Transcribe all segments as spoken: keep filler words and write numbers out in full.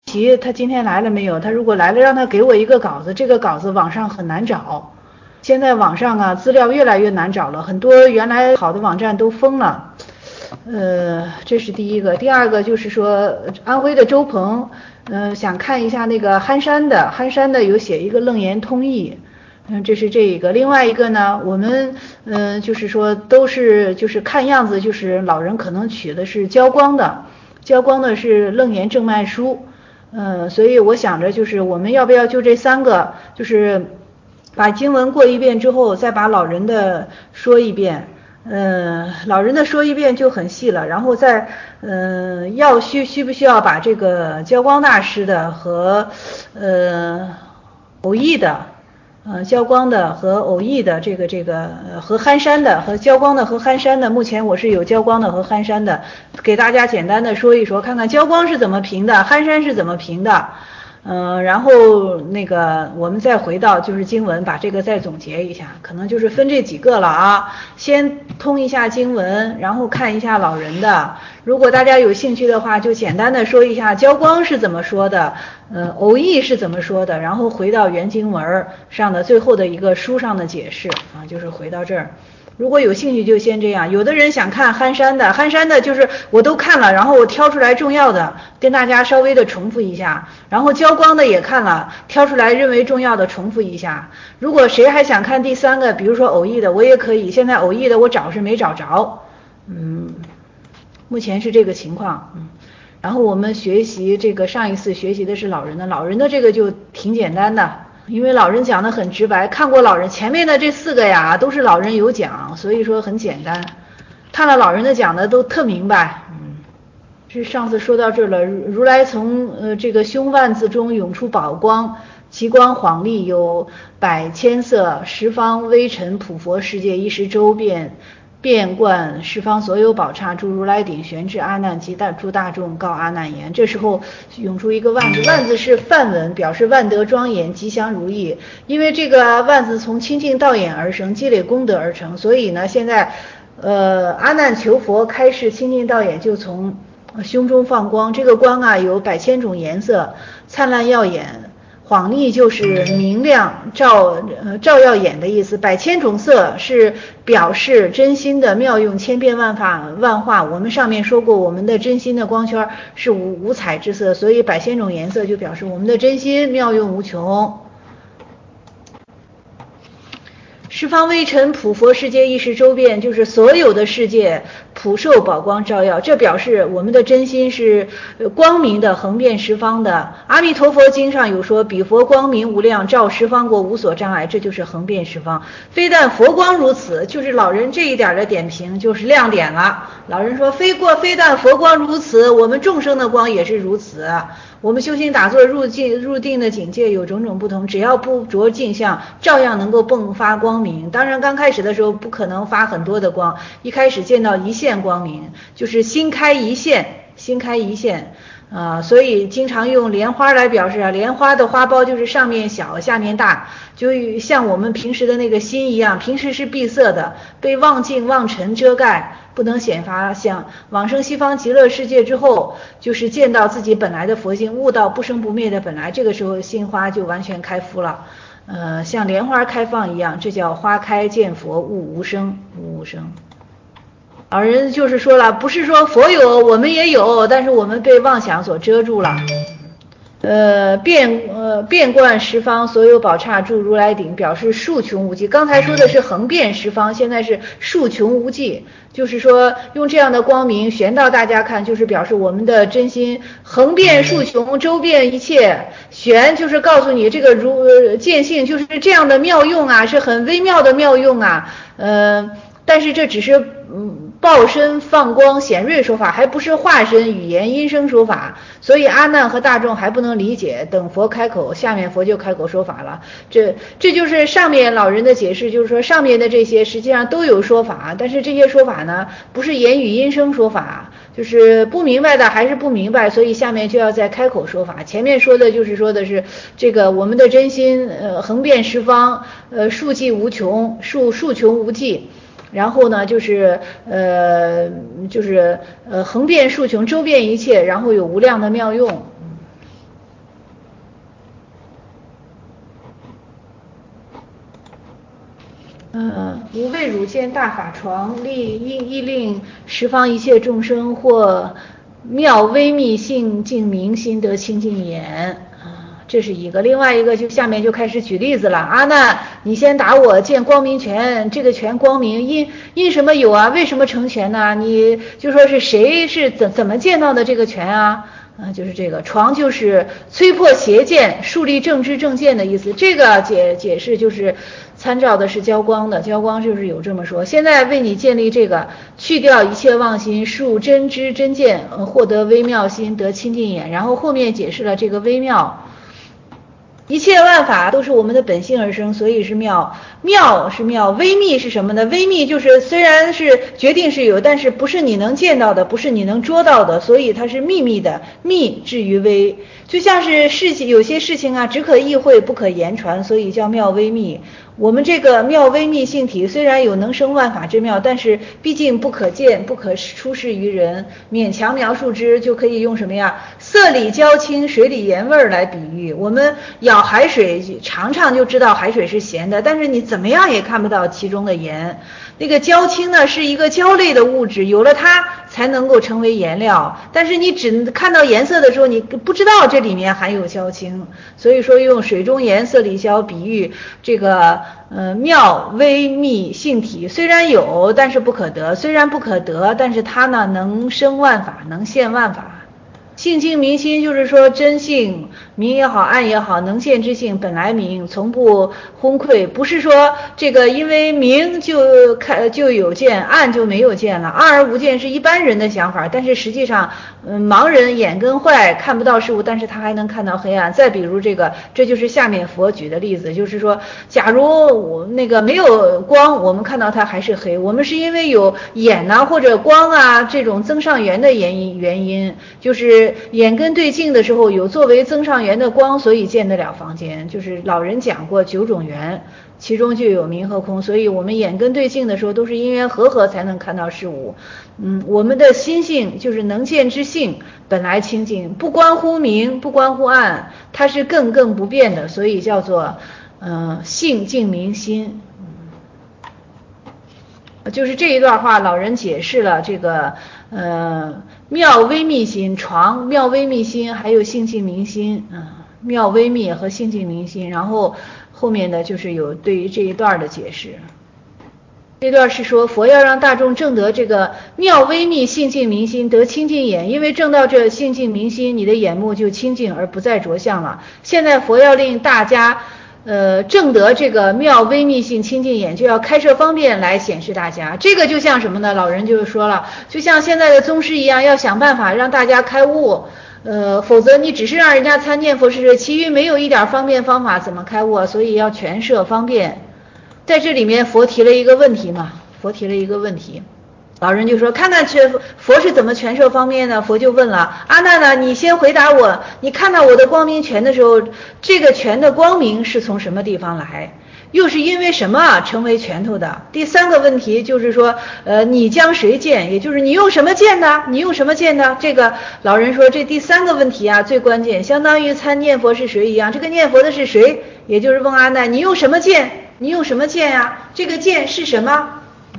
习他今天来了没有？他如果来了，让他给我一个稿子，这个稿子网上很难找。现在网上啊资料越来越难找了，很多原来好的网站都封了。呃，这是第一个。第二个就是说，安徽的周鹏，呃，想看一下那个憨山的，憨山的有写一个楞严通义。嗯，这是这一个。另外一个呢，我们嗯、呃，就是说都是就是看样子就是老人可能取的是焦光的，焦光的是楞严正脉书。嗯，所以我想着就是我们要不要就这三个，就是把经文过一遍之后，再把老人的说一遍。嗯，老人的说一遍就很细了，然后再嗯，要需需不需要把这个焦光大师的和呃偶益的。呃，焦光的和偶益的这个这个呃和憨山的和焦光的和憨山的，目前我是有焦光的和憨山的，给大家简单的说一说，看看焦光是怎么评的，憨山是怎么评的。嗯、呃，然后那个我们再回到就是经文，把这个再总结一下，可能就是分这几个了啊。先通一下经文，然后看一下老人的。如果大家有兴趣的话，就简单的说一下焦光是怎么说的，呃，偶益是怎么说的，然后回到原经文上的最后的一个书上的解释啊，就是回到这儿。如果有兴趣就先这样，有的人想看憨山的，憨山的就是我都看了，然后我挑出来重要的跟大家稍微的重复一下，然后焦光的也看了，挑出来认为重要的重复一下。如果谁还想看第三个，比如说偶益的，我也可以，现在偶益的我找是没找着，嗯，目前是这个情况，嗯。然后我们学习这个上一次学习的是老人的，老人的这个就挺简单的。因为老人讲的很直白，看过老人前面的这四个呀，都是老人有讲，所以说很简单。看了老人的讲的都特明白。嗯，是上次说到这儿了。如来从呃这个胸万字中涌出宝光，其光晃丽有百千色，十方微尘普佛世界一时周遍。遍贯十方所有宝刹，诸如来顶悬至阿难及大诸大众告阿难言。这时候涌出一个万字，万字是梵文，表示万德庄严，吉祥如意。因为这个万字从清净道眼而生，积累功德而成，所以呢，现在呃阿难求佛开示清净道眼，就从胸中放光。这个光啊，有百千种颜色，灿烂耀眼。晃丽就是明亮照呃照耀眼的意思，百千种色是表示真心的妙用，千变万化万化。我们上面说过，我们的真心的光圈是五五彩之色，所以百千种颜色就表示我们的真心妙用无穷。十方微尘普佛世界一时周遍，就是所有的世界普受宝光照耀，这表示我们的真心是光明的，横遍十方的。阿弥陀佛经上有说，彼佛光明无量，照十方国无所障碍，这就是横遍十方。非但佛光如此，就是老人这一点的点评就是亮点了。老人说，非过非但佛光如此，我们众生的光也是如此。我们修行打坐入境入定的境界有种种不同，只要不着镜像，照样能够迸发光明。当然刚开始的时候不可能发很多的光，一开始见到一线光明，就是心开一线，心开一线啊、呃，所以经常用莲花来表示啊，莲花的花苞就是上面小下面大，就像我们平时的那个心一样，平时是闭塞的，被妄境妄尘遮盖，不能显发相。往生西方极乐世界之后，就是见到自己本来的佛性，悟到不生不灭的本来，这个时候心花就完全开敷了，呃，像莲花开放一样，这叫花开见佛，悟无生，悟无生。老人就是说了，不是说佛有我们也有，但是我们被妄想所遮住了。呃，遍呃遍贯十方所有宝刹，诸如来顶，表示数穷无际。刚才说的是横遍十方，现在是数穷无际，就是说用这样的光明悬到大家看，就是表示我们的真心横遍数穷，周遍一切。悬就是告诉你这个如呃见性就是这样的妙用啊，是很微妙的妙用啊。呃，但是这只是嗯。报身放光显锐说法，还不是化身语言音声说法，所以阿难和大众还不能理解。等佛开口，下面佛就开口说法了。这这就是上面老人的解释，就是说上面的这些实际上都有说法，但是这些说法呢，不是言语音声说法，就是不明白的还是不明白，所以下面就要再开口说法。前面说的就是说的是这个我们的真心，呃，横遍十方，呃，数际无穷，数数穷无际。然后呢，就是呃，就是呃，横遍数穷，周遍一切，然后有无量的妙用。 呃，无畏汝见大法床，立亦亦令十方一切众生或妙微密性净明心得清净眼。这是一个，另外一个就下面就开始举例子了。阿难，你先打我见光明拳，这个拳光明因因什么有啊？为什么成拳呢？你就说是谁是怎怎么见到的这个拳啊？啊，就是这个床就是摧破邪见，树立正知正见的意思。这个解解释就是参照的是交光的，交光就是有这么说。现在为你建立这个，去掉一切妄心，树真知真见，呃、获得微妙心，得清净眼。然后后面解释了这个微妙。一切万法都是我们的本性而生，所以是妙。妙是妙，微密是什么呢？微密就是虽然是决定是有，但是不是你能见到的，不是你能捉到的，所以它是秘密的，密至于微。就像是事情，有些事情啊，只可意会不可言传，所以叫妙微密。我们这个妙微密性体虽然有能生万法之妙，但是毕竟不可见，不可出世于人，勉强描述之就可以用什么呀？色里焦清，水里盐味来比喻。我们舀海水尝尝就知道海水是咸的，但是你怎么样也看不到其中的盐。那个焦清呢是一个焦类的物质，有了它才能够成为颜料，但是你只看到颜色的时候，你不知道这里面含有焦清，所以说用水中盐色里焦比喻这个呃妙微密性体，虽然有但是不可得，虽然不可得，但是它呢能生万法，能现万法。性净明心就是说真性，明也好暗也好，能现之性本来明，从不昏聩，不是说这个因为明就看就有见，暗就没有见了。暗而无见是一般人的想法，但是实际上嗯，盲人眼根坏看不到事物，但是他还能看到黑暗。再比如这个，这就是下面佛举的例子，就是说假如我那个没有光，我们看到它还是黑，我们是因为有眼啊或者光啊这种增上缘的原因原因就是眼根对镜的时候有作为增上缘的光，所以见得了房间。就是老人讲过九种缘，其中就有明和空，所以我们眼根对镜的时候都是因缘和合才能看到事物。嗯，我们的心性就是能见之性本来清净，不关乎明不关乎暗，它是更更不变的，所以叫做呃性净明心。就是这一段话，老人解释了这个呃妙微密心床，妙微密心还有性净明心，嗯、呃，妙微密和性净明心，然后后面的就是有对于这一段的解释。这段是说佛要让大众证得这个妙微密性净明心，得清净眼，因为证到这性净明心，你的眼目就清净而不再着相了。现在佛要令大家呃，证得这个妙微密性清净眼，就要开设方便来显示大家。这个就像什么呢？老人就说了，就像现在的宗师一样，要想办法让大家开悟，呃，否则你只是让人家参念佛事，其余没有一点方便方法，怎么开悟啊？所以要全设方便。在这里面，佛提了一个问题嘛，佛提了一个问题。老人就说看看这佛是怎么全设方便呢？佛就问了阿难呢，你先回答我，你看到我的光明拳的时候，这个拳的光明是从什么地方来，又是因为什么成为拳头的？第三个问题就是说呃，你将谁见，也就是你用什么见的，你用什么见的？这个老人说这第三个问题啊最关键，相当于参念佛是谁一样，这个念佛的是谁，也就是问阿难你用什么见，你用什么见呀？这个见是什么？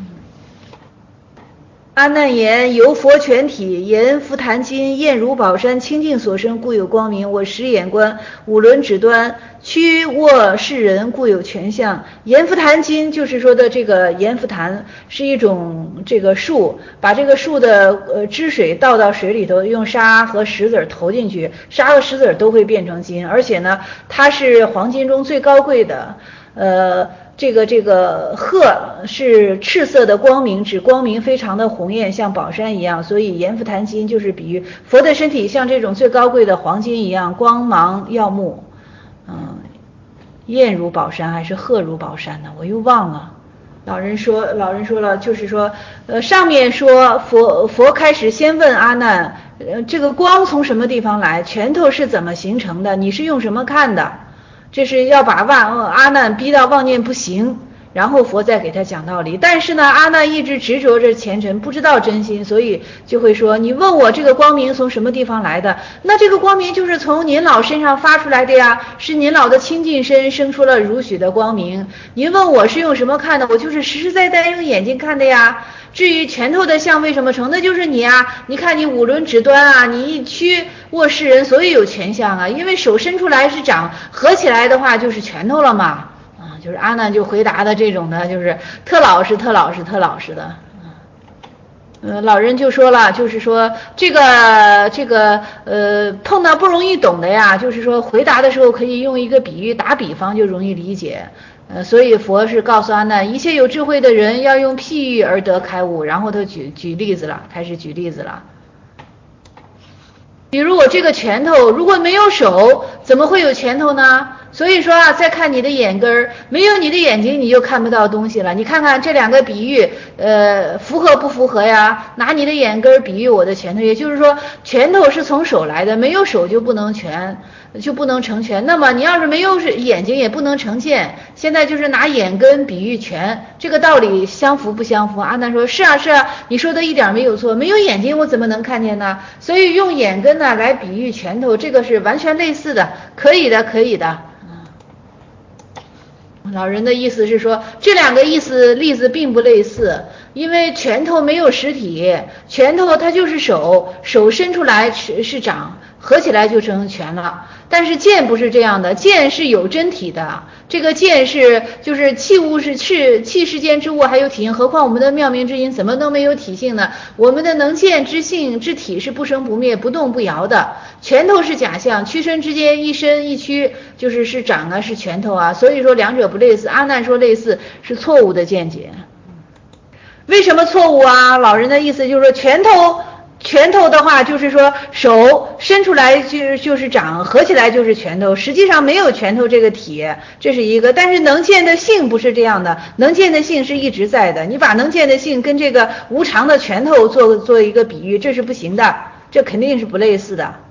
阿难言由佛全体，言浮檀金，验如宝山，清净所生，故有光明。我十眼观，五轮指端，屈卧世人，故有全相。盐浮檀金就是说的这个盐浮檀是一种这个树，把这个树的呃汁水倒到水里头，用沙和石子投进去，沙和石子都会变成金，而且呢，它是黄金中最高贵的。呃，这个这个褐是赤色的光明，指光明非常的红艳，像宝山一样，所以盐浮檀金就是比喻佛的身体像这种最高贵的黄金一样，光芒耀目。嗯，艳如宝山还是褐如宝山呢？我又忘了。老人说，老人说了，就是说，呃，上面说佛佛开始先问阿难，呃，这个光从什么地方来？拳头是怎么形成的？你是用什么看的？这是要把妄阿难逼到妄念不行， 然后佛再给他讲道理。但是呢，阿难一直执着着前尘，不知道真心，所以就会说，你问我这个光明从什么地方来的？那这个光明就是从您老身上发出来的呀，是您老的清净身生出了如许的光明。您问我是用什么看的？我就是实实在在用眼睛看的呀。至于拳头的相为什么成，那就是你啊，你看你五轮指端啊，你一屈握世人，所以有拳相啊，因为手伸出来是掌，合起来的话就是拳头了嘛。就是阿难就回答的这种的，就是特老实特老实特老实的。呃，老人就说了，就是说这个这个呃碰到不容易懂的呀，就是说回答的时候可以用一个比喻打比方就容易理解。呃，所以佛是告诉阿难，一切有智慧的人要用譬喻而得开悟。然后他举举例子了，开始举例子了。比如我这个拳头如果没有手，怎么会有拳头呢？所以说啊，再看你的眼根儿，没有你的眼睛，你就看不到东西了。你看看这两个比喻，呃，符合不符合呀？拿你的眼根儿比喻我的拳头，也就是说，拳头是从手来的，没有手就不能拳，就不能成拳。那么你要是没有眼睛，也不能成剑。现在就是拿眼根比喻拳，这个道理相符不相符？阿难说：是啊，是啊，你说的一点没有错。没有眼睛，我怎么能看见呢？所以用眼根呢来比喻拳头，这个是完全类似的，可以的，可以的。老人的意思是说，这两个意思例子并不类似，因为拳头没有实体，拳头它就是手，手伸出来是是掌，合起来就成拳了。但是剑不是这样的，剑是有真体的，这个剑是就是器物是是器世间之物还有体性，何况我们的妙明之音怎么能没有体性呢？我们的能见之性之体是不生不灭不动不摇的，拳头是假象，屈伸之间一伸一屈就是是掌啊是拳头啊，所以说两者不类似。阿难说类似是错误的见解。为什么错误啊？老人的意思就是说拳头拳头的话就是说手伸出来就就是掌，合起来就是拳头，实际上没有拳头这个体，这是一个。但是能见的性不是这样的，能见的性是一直在的，你把能见的性跟这个无常的拳头做做一个比喻，这是不行的，这肯定是不类似的。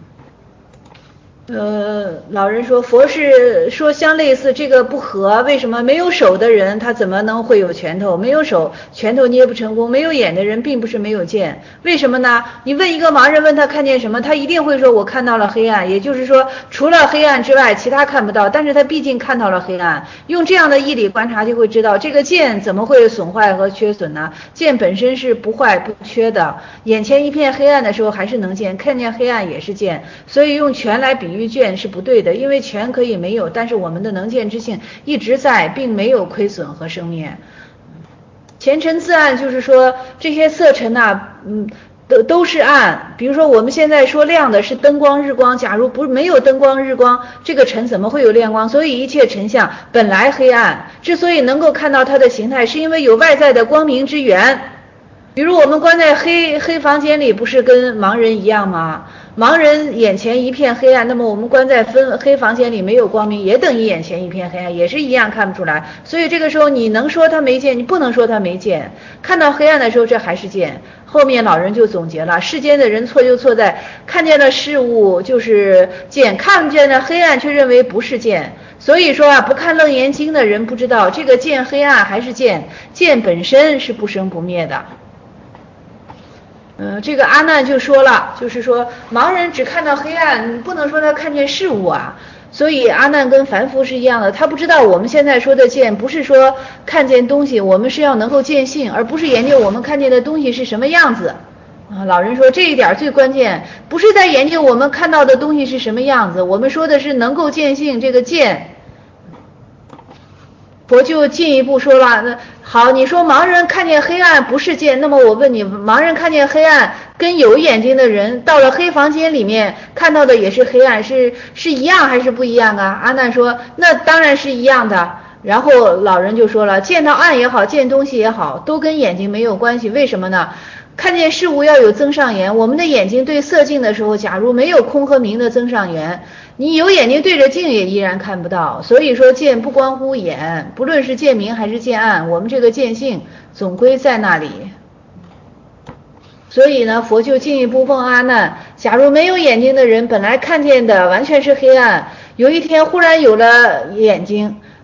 呃，老人说佛是说相类似，这个不合。为什么？没有手的人他怎么能会有拳头？没有手，拳头捏不成功。没有眼的人并不是没有见，为什么呢？你问一个盲人，问他看见什么，他一定会说我看到了黑暗，也就是说除了黑暗之外其他看不到，但是他毕竟看到了黑暗。用这样的义理观察就会知道，这个见怎么会损坏和缺损呢？见本身是不坏不缺的，眼前一片黑暗的时候还是能见，看见黑暗也是见，所以用拳来比喻于见是不对的，因为拳可以没有，但是我们的能见之性一直在，并没有亏损和生灭。前尘自暗就是说这些色尘呐、啊，嗯，都都是暗。比如说我们现在说亮的是灯光日光，假如不没有灯光日光，这个尘怎么会有亮光？所以一切尘相本来黑暗，之所以能够看到它的形态，是因为有外在的光明之源。比如我们关在黑黑房间里，不是跟盲人一样吗？盲人眼前一片黑暗，那么我们关在分黑房间里没有光明，也等于眼前一片黑暗，也是一样看不出来。所以这个时候你能说他没见，你不能说他没见。看到黑暗的时候，这还是见。后面老人就总结了，世间的人错就错在看见了事物就是见，看见了黑暗却认为不是见。所以说啊，不看楞严经的人不知道这个见黑暗还是见，见本身是不生不灭的。嗯，这个阿难就说了，就是说盲人只看到黑暗，不能说他看见事物啊。所以阿难跟凡夫是一样的，他不知道我们现在说的见不是说看见东西，我们是要能够见性，而不是研究我们看见的东西是什么样子啊。老人说这一点最关键，不是在研究我们看到的东西是什么样子，我们说的是能够见性，这个见。佛就进一步说了，那好，你说盲人看见黑暗不是见，那么我问你，盲人看见黑暗跟有眼睛的人到了黑房间里面看到的也是黑暗，是是一样还是不一样啊？阿难说那当然是一样的。然后老人就说了，见到暗也好，见东西也好，都跟眼睛没有关系。为什么呢？看见事物要有增上缘，我们的眼睛对色境的时候，假如没有空和明的增上缘，你有眼睛对着镜也依然看不到。所以说见不关乎眼，不论是见明还是见暗，我们这个见性总归在那里。所以呢，佛就进一步问阿难，假如没有眼睛的人本来看见的完全是黑暗，有一天忽然有了眼睛，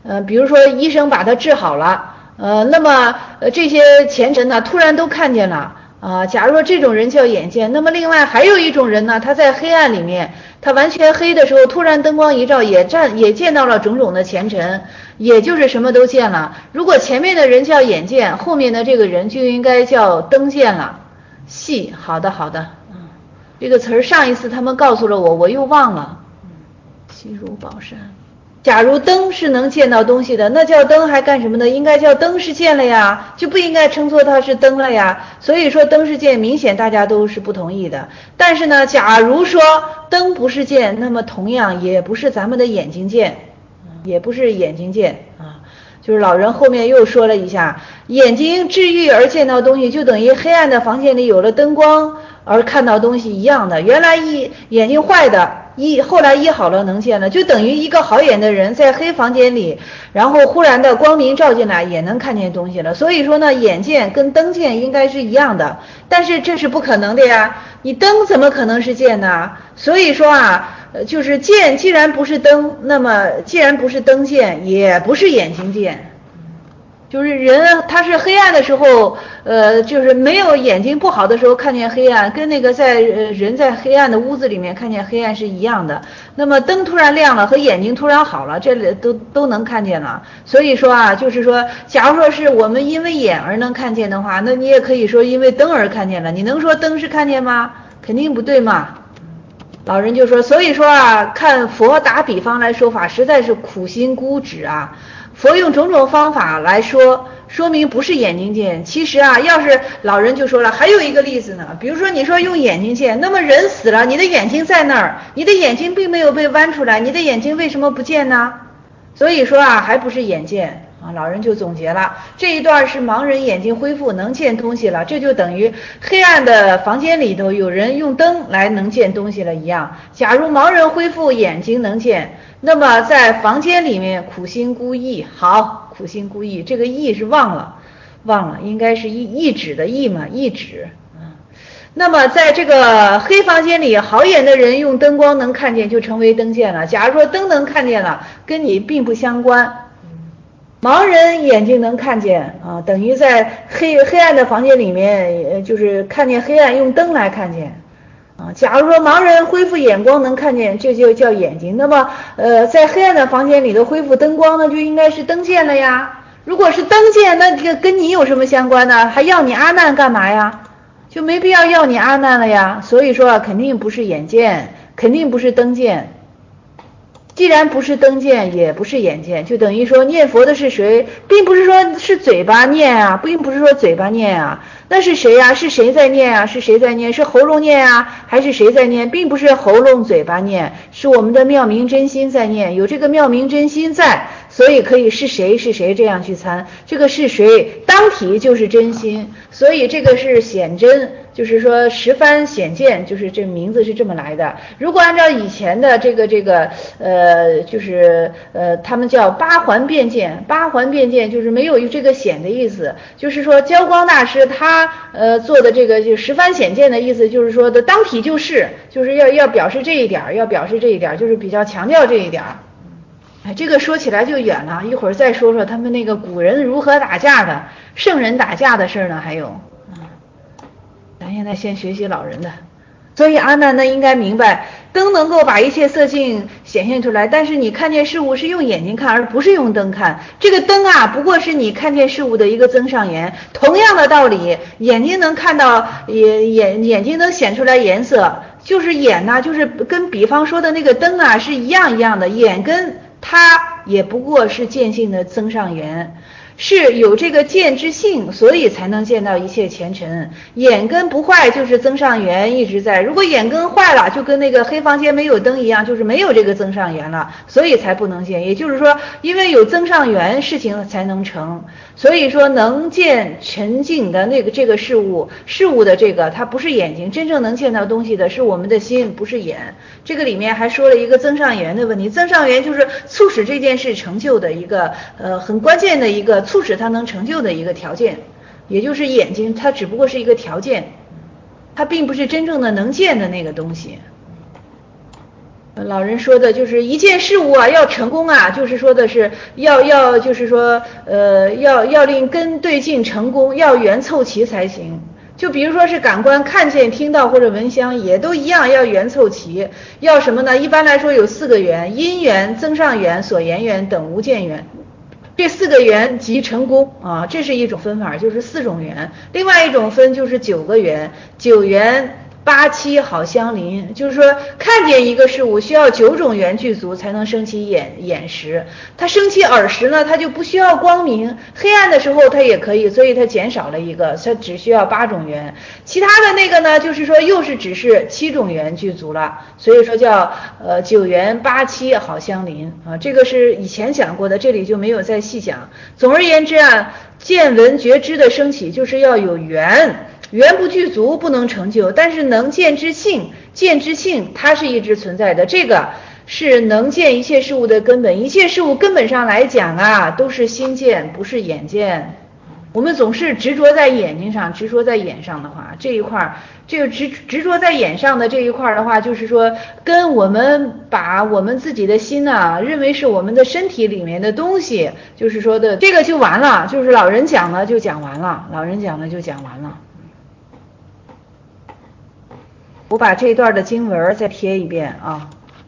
呃，比如说医生把他治好了，呃，那么呃这些前尘呢突然都看见了。啊，假如说这种人叫眼见，那么另外还有一种人呢，他在黑暗里面，他完全黑的时候，突然灯光一照，也站也见到了种种的前尘，也就是什么都见了。如果前面的人叫眼见，后面的这个人就应该叫灯见了。细，好的好的，嗯，这个词儿上一次他们告诉了我，我又忘了。嗯，细如宝山。假如灯是能见到东西的，那叫灯还干什么呢？应该叫灯是见了呀，就不应该称作它是灯了呀。所以说灯是见，明显大家都是不同意的。但是呢，假如说灯不是见，那么同样也不是咱们的眼睛见，也不是眼睛见啊。就是老人后面又说了一下，眼睛治愈而见到东西，就等于黑暗的房间里有了灯光而看到东西一样的。原来一眼睛坏的。医后来医好了能见了，就等于一个好眼的人在黑房间里，然后忽然的光明照进来也能看见东西了。所以说呢，眼见跟灯见应该是一样的，但是这是不可能的呀，你灯怎么可能是见呢？所以说啊，就是见既然不是灯，那么既然不是灯见，也不是眼睛见。就是人他是黑暗的时候，呃，就是没有眼睛不好的时候看见黑暗，跟那个在呃人在黑暗的屋子里面看见黑暗是一样的。那么灯突然亮了和眼睛突然好了，这里都都能看见了。所以说啊，就是说，假如说是我们因为眼而能看见的话，那你也可以说因为灯而看见了。你能说灯是看见吗？肯定不对嘛。老人就说，所以说啊，看佛打比方来说法，实在是苦心孤诣啊。佛用种种方法来说，说明不是眼睛见。其实啊，要是老人就说了，还有一个例子呢，比如说你说用眼睛见，那么人死了，你的眼睛在那儿，你的眼睛并没有被剜出来，你的眼睛为什么不见呢？所以说啊，还不是眼见啊。老人就总结了，这一段是盲人眼睛恢复能见东西了，这就等于黑暗的房间里头有人用灯来能见东西了一样。假如盲人恢复眼睛能见，那么在房间里面苦心孤诣，好，苦心孤诣，这个诣是忘了，忘了，应该是一一指的意嘛，一指。嗯，那么在这个黑房间里，好眼的人用灯光能看见，就成为灯见了。假如说灯能看见了，跟你并不相关。盲人眼睛能看见啊，等于在黑黑暗的房间里面，就是看见黑暗，用灯来看见。啊，假如说盲人恢复眼光能看见，这就叫眼睛。那么，呃，在黑暗的房间里头恢复灯光，那就应该是灯见了呀。如果是灯见，那这个跟你有什么相关呢？还要你阿难干嘛呀？就没必要要你阿难了呀。所以说，肯定不是眼见，肯定不是灯见。既然不是灯见，也不是眼见，就等于说念佛的是谁，并不是说是嘴巴念啊，并不是说嘴巴念啊，那是谁啊？是谁在念啊？是谁在念？是喉咙念啊，还是谁在念？并不是喉咙嘴巴念，是我们的妙明真心在念，有这个妙明真心在，所以可以是谁是谁这样去参，这个是谁当体就是真心，所以这个是显真，就是说十番显见，就是这名字是这么来的。如果按照以前的这个这个呃就是呃他们叫八环变见，八环变见就是没有这个显的意思，就是说焦光大师他呃做的这个就十番显见的意思，就是说的当体就是就是要要表示这一点，要表示这一点，就是比较强调这一点。哎，这个说起来就远了，一会儿再说说他们那个古人如何打架的，圣人打架的事呢，还有，嗯，咱现在先学习老人的。所以阿难呢应该明白，灯能够把一切色境显现出来，但是你看见事物是用眼睛看，而不是用灯看。这个灯啊，不过是你看见事物的一个增上缘。同样的道理，眼睛能看到，眼眼眼睛能显出来颜色，就是眼呐、啊，就是跟比方说的那个灯啊是一样一样的，眼跟它也不过是见性的增上缘，是有这个见之性，所以才能见到一切前尘。眼根不坏就是增上缘一直在，如果眼根坏了，就跟那个黑房间没有灯一样，就是没有这个增上缘了，所以才不能见。也就是说，因为有增上缘，事情才能成。所以说能见沉静的那个这个事物，事物的这个它不是眼睛，真正能见到东西的是我们的心，不是眼。这个里面还说了一个增上缘的问题，增上缘就是促使这件事成就的一个呃很关键的一个促使它能成就的一个条件，也就是眼睛，它只不过是一个条件，它并不是真正的能见的那个东西。 老人说的就是一件事物啊，要成功啊，就是说的是要要就是说呃要要令根对劲成功，要缘凑齐才行。就比如说是感官看见、听到或者闻香，也都一样，要缘凑齐。要什么呢？一般来说有四个缘：因缘、增上缘、所言缘等无间缘。这四个缘即成功啊，这是一种分法，就是四种缘。另外一种分就是九个缘，九缘八七好相邻，就是说看见一个事物需要九种缘具足才能升起眼眼识，它升起耳识呢，它就不需要光明，黑暗的时候它也可以，所以它减少了一个，它只需要八种缘。其他的那个呢，就是说又是只是七种缘具足了，所以说叫呃九缘八七好相邻啊，这个是以前讲过的，这里就没有再细讲。总而言之啊，见闻觉知的升起就是要有缘。缘不具足不能成就，但是能见之性，见之性它是一直存在的，这个是能见一切事物的根本。一切事物根本上来讲啊，都是心见，不是眼见。我们总是执着在眼睛上，执着在眼上的话，这一块这个执执着在眼上的这一块的话，就是说跟我们把我们自己的心啊，认为是我们的身体里面的东西，就是说的这个就完了，就是老人讲了就讲完了，老人讲了就讲完了。我把这一段的经文再贴一遍啊。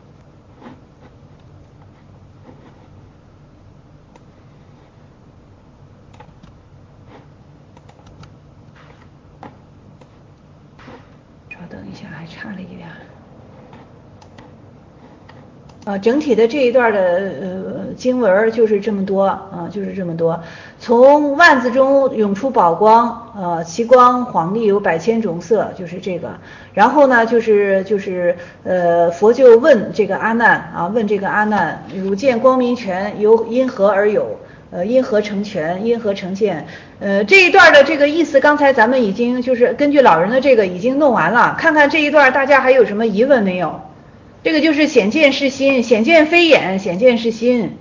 稍等一下，还差了一点。啊，整体的这一段的呃经文就是这么多啊，就是这么多。从万字中涌出宝光，呃，其光晃丽有百千种色，就是这个。然后呢，就是就是呃，佛就问这个阿难啊，问这个阿难，汝见光明权由因何而有？呃，因何成权？因何成现？呃，这一段的这个意思，刚才咱们已经就是根据老人的这个已经弄完了，看看这一段大家还有什么疑问没有？这个就是显见是心，显见非眼，显见是心。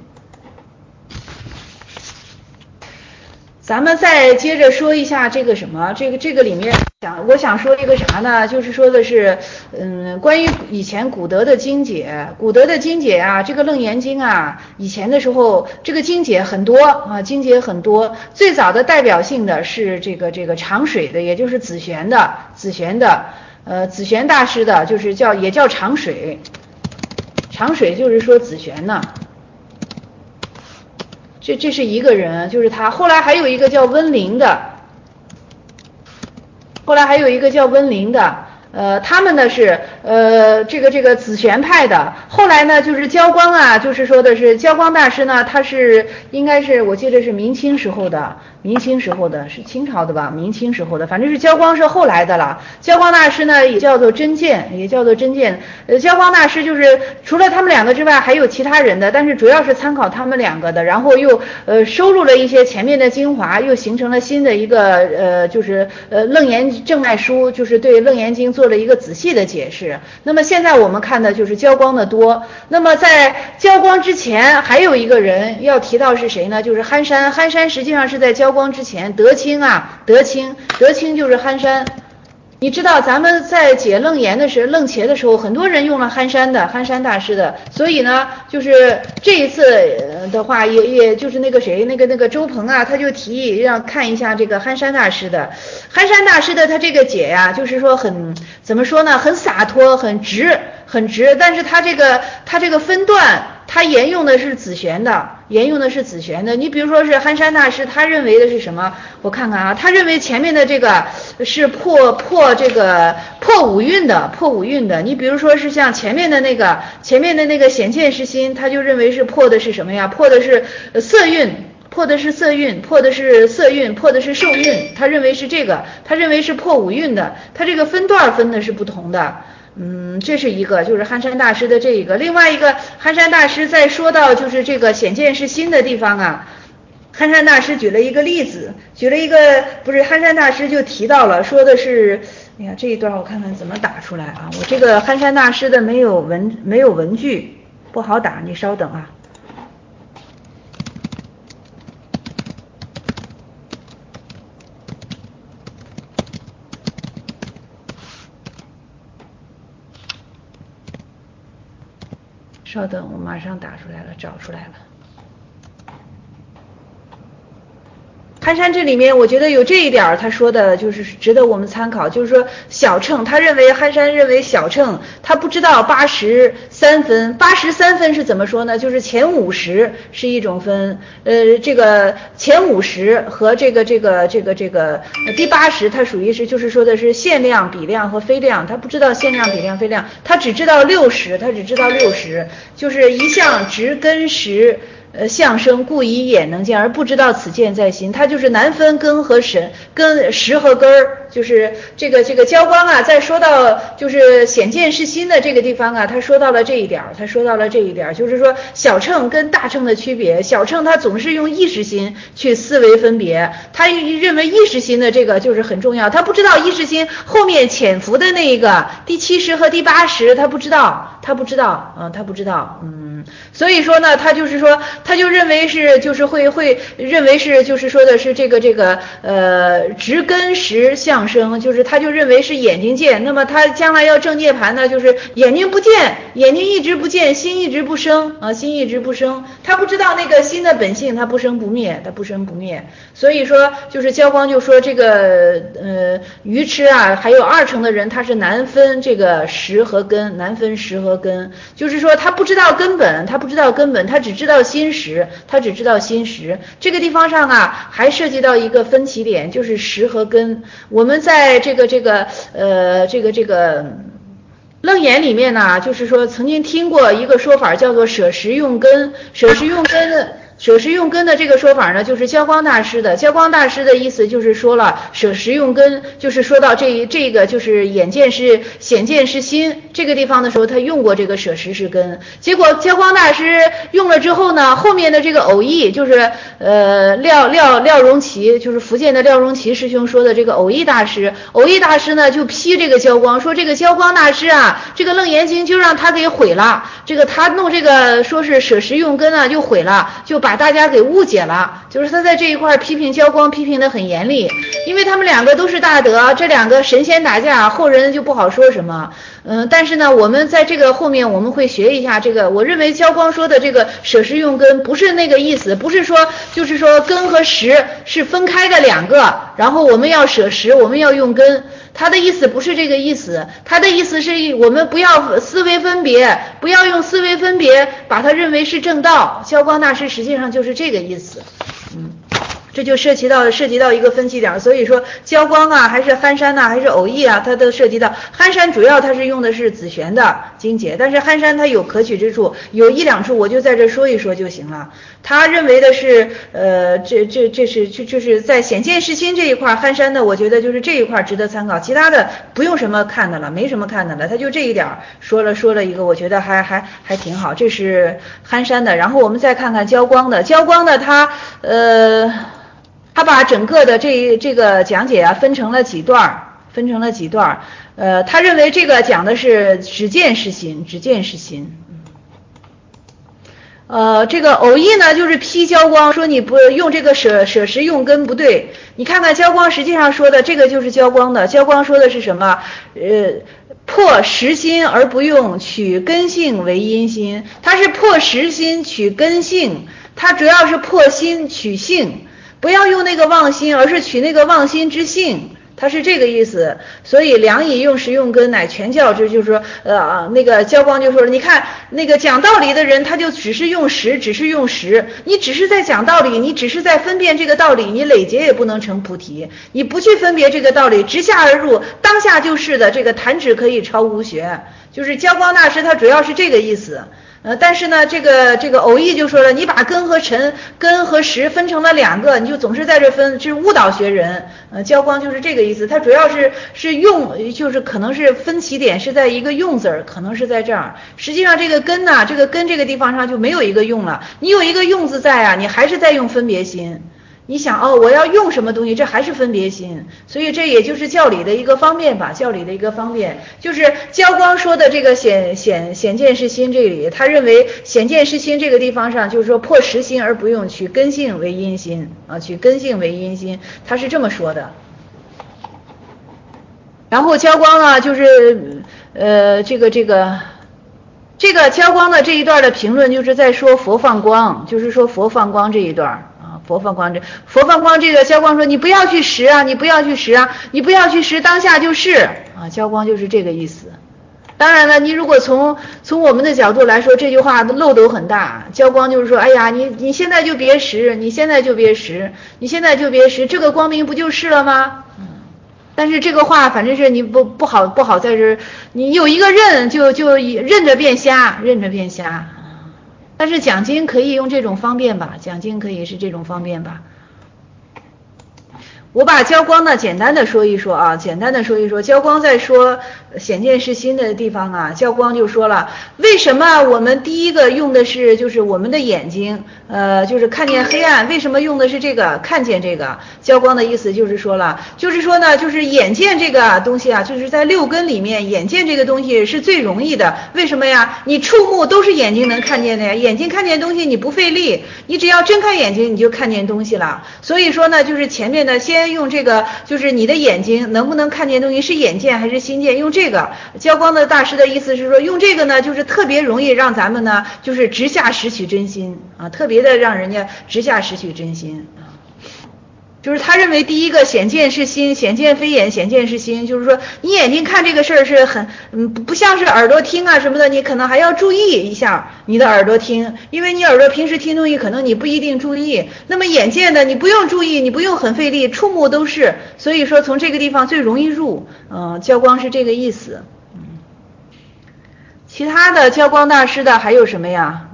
咱们再接着说一下这个什么，这个这个里面想，我想说一个啥呢？就是说的是，嗯，关于以前古德的经解，古德的经解啊，这个楞严经啊，以前的时候这个经解很多啊，经解很多。最早的代表性的是这个这个长水的，也就是紫玄的，紫玄的。呃，紫玄大师的，就是叫也叫长水，长水就是说紫玄呢，这这是一个人，就是他。后来还有一个叫温灵的，后来还有一个叫温灵的，呃，他们呢是呃这个这个紫玄派的。后来呢就是焦光啊，就是说的是焦光大师呢，他是应该是我记得是明清时候的。明清时候的，是清朝的吧？明清时候的，反正是焦光是后来的了。焦光大师呢，也叫做真见，也叫做真见。呃，焦光大师就是除了他们两个之外，还有其他人的，但是主要是参考他们两个的，然后又呃收录了一些前面的精华，又形成了新的一个呃就是呃楞严正脉书，就是对楞严经做了一个仔细的解释。那么现在我们看的就是焦光的多。那么在焦光之前，还有一个人要提到是谁呢？就是憨山。憨山实际上是在焦光之前，德清啊，德清，德清就是憨山。你知道咱们在解楞严的时候，楞伽的时候，很多人用了憨山的，憨山大师的，所以呢，就是这一次的话，也也就是那个谁，那个那个周鹏啊，他就提议让看一下这个憨山大师的，憨山大师的他这个解呀、啊，就是说很怎么说呢，很洒脱，很直，很直，但是他这个他这个分段。他沿用的是紫玄的，沿用的是紫玄的。你比如说是憨山大师，他认为的是什么？我看看啊，他认为前面的这个是破破这个破五蕴的，破五蕴的。你比如说是像前面的那个前面的那个显见是心，他就认为是破的是什么呀？破的是色蕴。破的是色蕴，破的是色蕴，破的是受蕴，他认为是这个，他认为是破五蕴的，他这个分段分的是不同的。嗯，这是一个，就是憨山大师的这一个。另外一个，憨山大师在说到就是这个显见是心的地方啊，憨山大师举了一个例子，举了一个不是憨山大师就提到了，说的是，哎呀，这一段我看看怎么打出来啊，我这个憨山大师的没有文没有文句，不好打，你稍等啊。 稍等，我马上打出来了，找出来了。憨山这里面我觉得有这一点他说的就是值得我们参考，就是说小乘，他认为憨山认为小乘他不知道八十三分，八十三分是怎么说呢？就是前五十是一种分，呃，这个前五十和这个这个这个这个第八十，它属于是就是说的是限量、比量和非量，他不知道限量、比量、非量，他只知道六十，他只知道六十，就是一向直根实。呃，相生故以眼能见，而不知道此见在心。它就是难分根和神，根实和根儿，就是这个这个焦光啊，在说到就是显见是心的这个地方啊，他说到了这一点，他说到了这一点，就是说小乘跟大乘的区别。小乘他总是用意识心去思维分别，他认为意识心的这个就是很重要，他不知道意识心后面潜伏的那一个第七十和第八十，他不知道，他不知道，啊、呃，他不知道，嗯，所以说呢，他就是说。他就认为是就是会会认为是就是说的是这个这个呃直根实相生，就是他就认为是眼睛见，那么他将来要证涅槃呢，就是眼睛不见，眼睛一直不见，心一直不生啊，心一直不生，他不知道那个心的本性，他不生不灭，他不生不灭，所以说就是焦光就说这个呃愚痴啊，还有二乘的人他是难分这个实和根，难分实和根，就是说他不知道根本，他不知道根本，他只知道心实，他只知道心实。这个地方上啊，还涉及到一个分歧点，就是实和根。我们在这个这个呃这个这个楞严里面呢，就是说曾经听过一个说法，叫做舍实用根。舍实用根的舍实用根的这个说法呢，就是焦光大师的。焦光大师的意思就是说了，舍实用根，就是说到这这个就是眼见是显见是心这个地方的时候，他用过这个舍实是根。结果焦光大师用了之后呢，后面的这个偶义就是呃廖廖廖荣奇，就是福建的廖荣奇师兄说的这个偶义大师，偶义大师呢就批这个焦光，说这个焦光大师啊，这个楞严经就让他给毁了，这个他弄这个说是舍实用根啊就毁了，就把大家给误解了，就是他在这一块批评焦光批评的很严厉，因为他们两个都是大德，这两个神仙打架，后人就不好说什么。嗯，但是呢，我们在这个后面我们会学一下这个，我认为焦光说的这个舍实用根不是那个意思，不是说就是说根和实是分开的两个，然后我们要舍实，我们要用根，他的意思不是这个意思，他的意思是我们不要思维分别，不要用思维分别把它认为是正道，焦光大师实际上就是这个意思。嗯，这就涉及到涉及到一个分歧点，所以说焦光啊还是憨山呐、啊、还是偶义啊，它都涉及到。憨山主要它是用的是紫玄的经解，但是憨山它有可取之处，有一两处我就在这说一说就行了。他认为的是呃这这这是就就是在显见是心这一块，憨山的我觉得就是这一块值得参考，其他的不用什么看的了，没什么看的了，他就这一点说了说了一个我觉得还还还挺好，这是憨山的。然后我们再看看焦光的，焦光的他呃他把整个的这这个讲解啊分成了几段，分成了几段，呃，他认为这个讲的是只见是心，只见是心。呃，这个偶义呢，就是批焦光，说你不用这个舍舍实用根不对。你看看焦光实际上说的这个就是焦光的，焦光说的是什么？呃，破实心而不用取根性为因心，它是破实心取根性，它主要是破心取性。不要用那个妄心，而是取那个妄心之性，它是这个意思。所以良以用实用根，乃全教之，就是说呃那个焦光就说了，你看那个讲道理的人，他就只是用实，只是用实，你只是在讲道理，你只是在分辨这个道理，你累劫也不能成菩提，你不去分别这个道理，直下而入，当下就是的，这个弹指可以超无学，就是焦光大师他主要是这个意思。呃，但是呢，这个这个偶义就说了，你把根和尘、根和实分成了两个，你就总是在这分，是误导学人。呃，焦光就是这个意思，它主要是是用，就是可能是分歧点是在一个用字儿，可能是在这儿。实际上这个根呢，这个根这个地方上就没有一个用了，你有一个用字在啊，你还是在用分别心。你想哦，我要用什么东西，这还是分别心，所以这也就是教理的一个方便吧，教理的一个方便，就是焦光说的这个显显显见是心这里，他认为显见是心这个地方上，就是说破实心而不用取根性为因心啊，取根性为因心，他是这么说的。然后焦光呢，就是呃这个这个。 这个交光的这一段的评论就是在说佛放光，就是说佛放光这一段啊，佛放光这佛放光这个交光说你不要去识啊，你不要去识啊，你不要去识，当下就是啊，交光就是这个意思。当然了，你如果从从我们的角度来说，这句话的漏斗很大。交光就是说，哎呀，你你现在就别识，你现在就别识，你现在就别识，这个光明不就是了吗？嗯。但是这个话反正是你不不好不好在这，你有一个认就就认着变瞎，认着变瞎。但是讲经可以用这种方便吧，讲经可以是这种方便吧。我把交光呢简单的说一说啊，简单的说一说。交光在说显见是心的地方啊，交光就说了，为什么我们第一个用的是就是我们的眼睛，呃，就是看见黑暗，为什么用的是这个看见这个？交光的意思就是说了，就是说呢，就是眼见这个东西啊，就是在六根里面，眼见这个东西是最容易的。为什么呀？你触目都是眼睛能看见的呀，眼睛看见东西你不费力，你只要睁开眼睛你就看见东西了。所以说呢，就是前面的先用这个，就是你的眼睛能不能看见东西是眼见还是心见，用这个。交光的大师的意思是说，用这个呢就是特别容易让咱们呢就是直下拾取真心啊，特别的让人家直下拾取真心啊。就是他认为第一个显见是心，显见非眼，显见是心，就是说你眼睛看这个事儿是很嗯不像是耳朵听啊什么的，你可能还要注意一下你的耳朵听，因为你耳朵平时听东西可能你不一定注意，那么眼见的你不用注意，你不用很费力，触目都是，所以说从这个地方最容易入，嗯、呃，交光是这个意思。嗯，其他的交光大师的还有什么呀？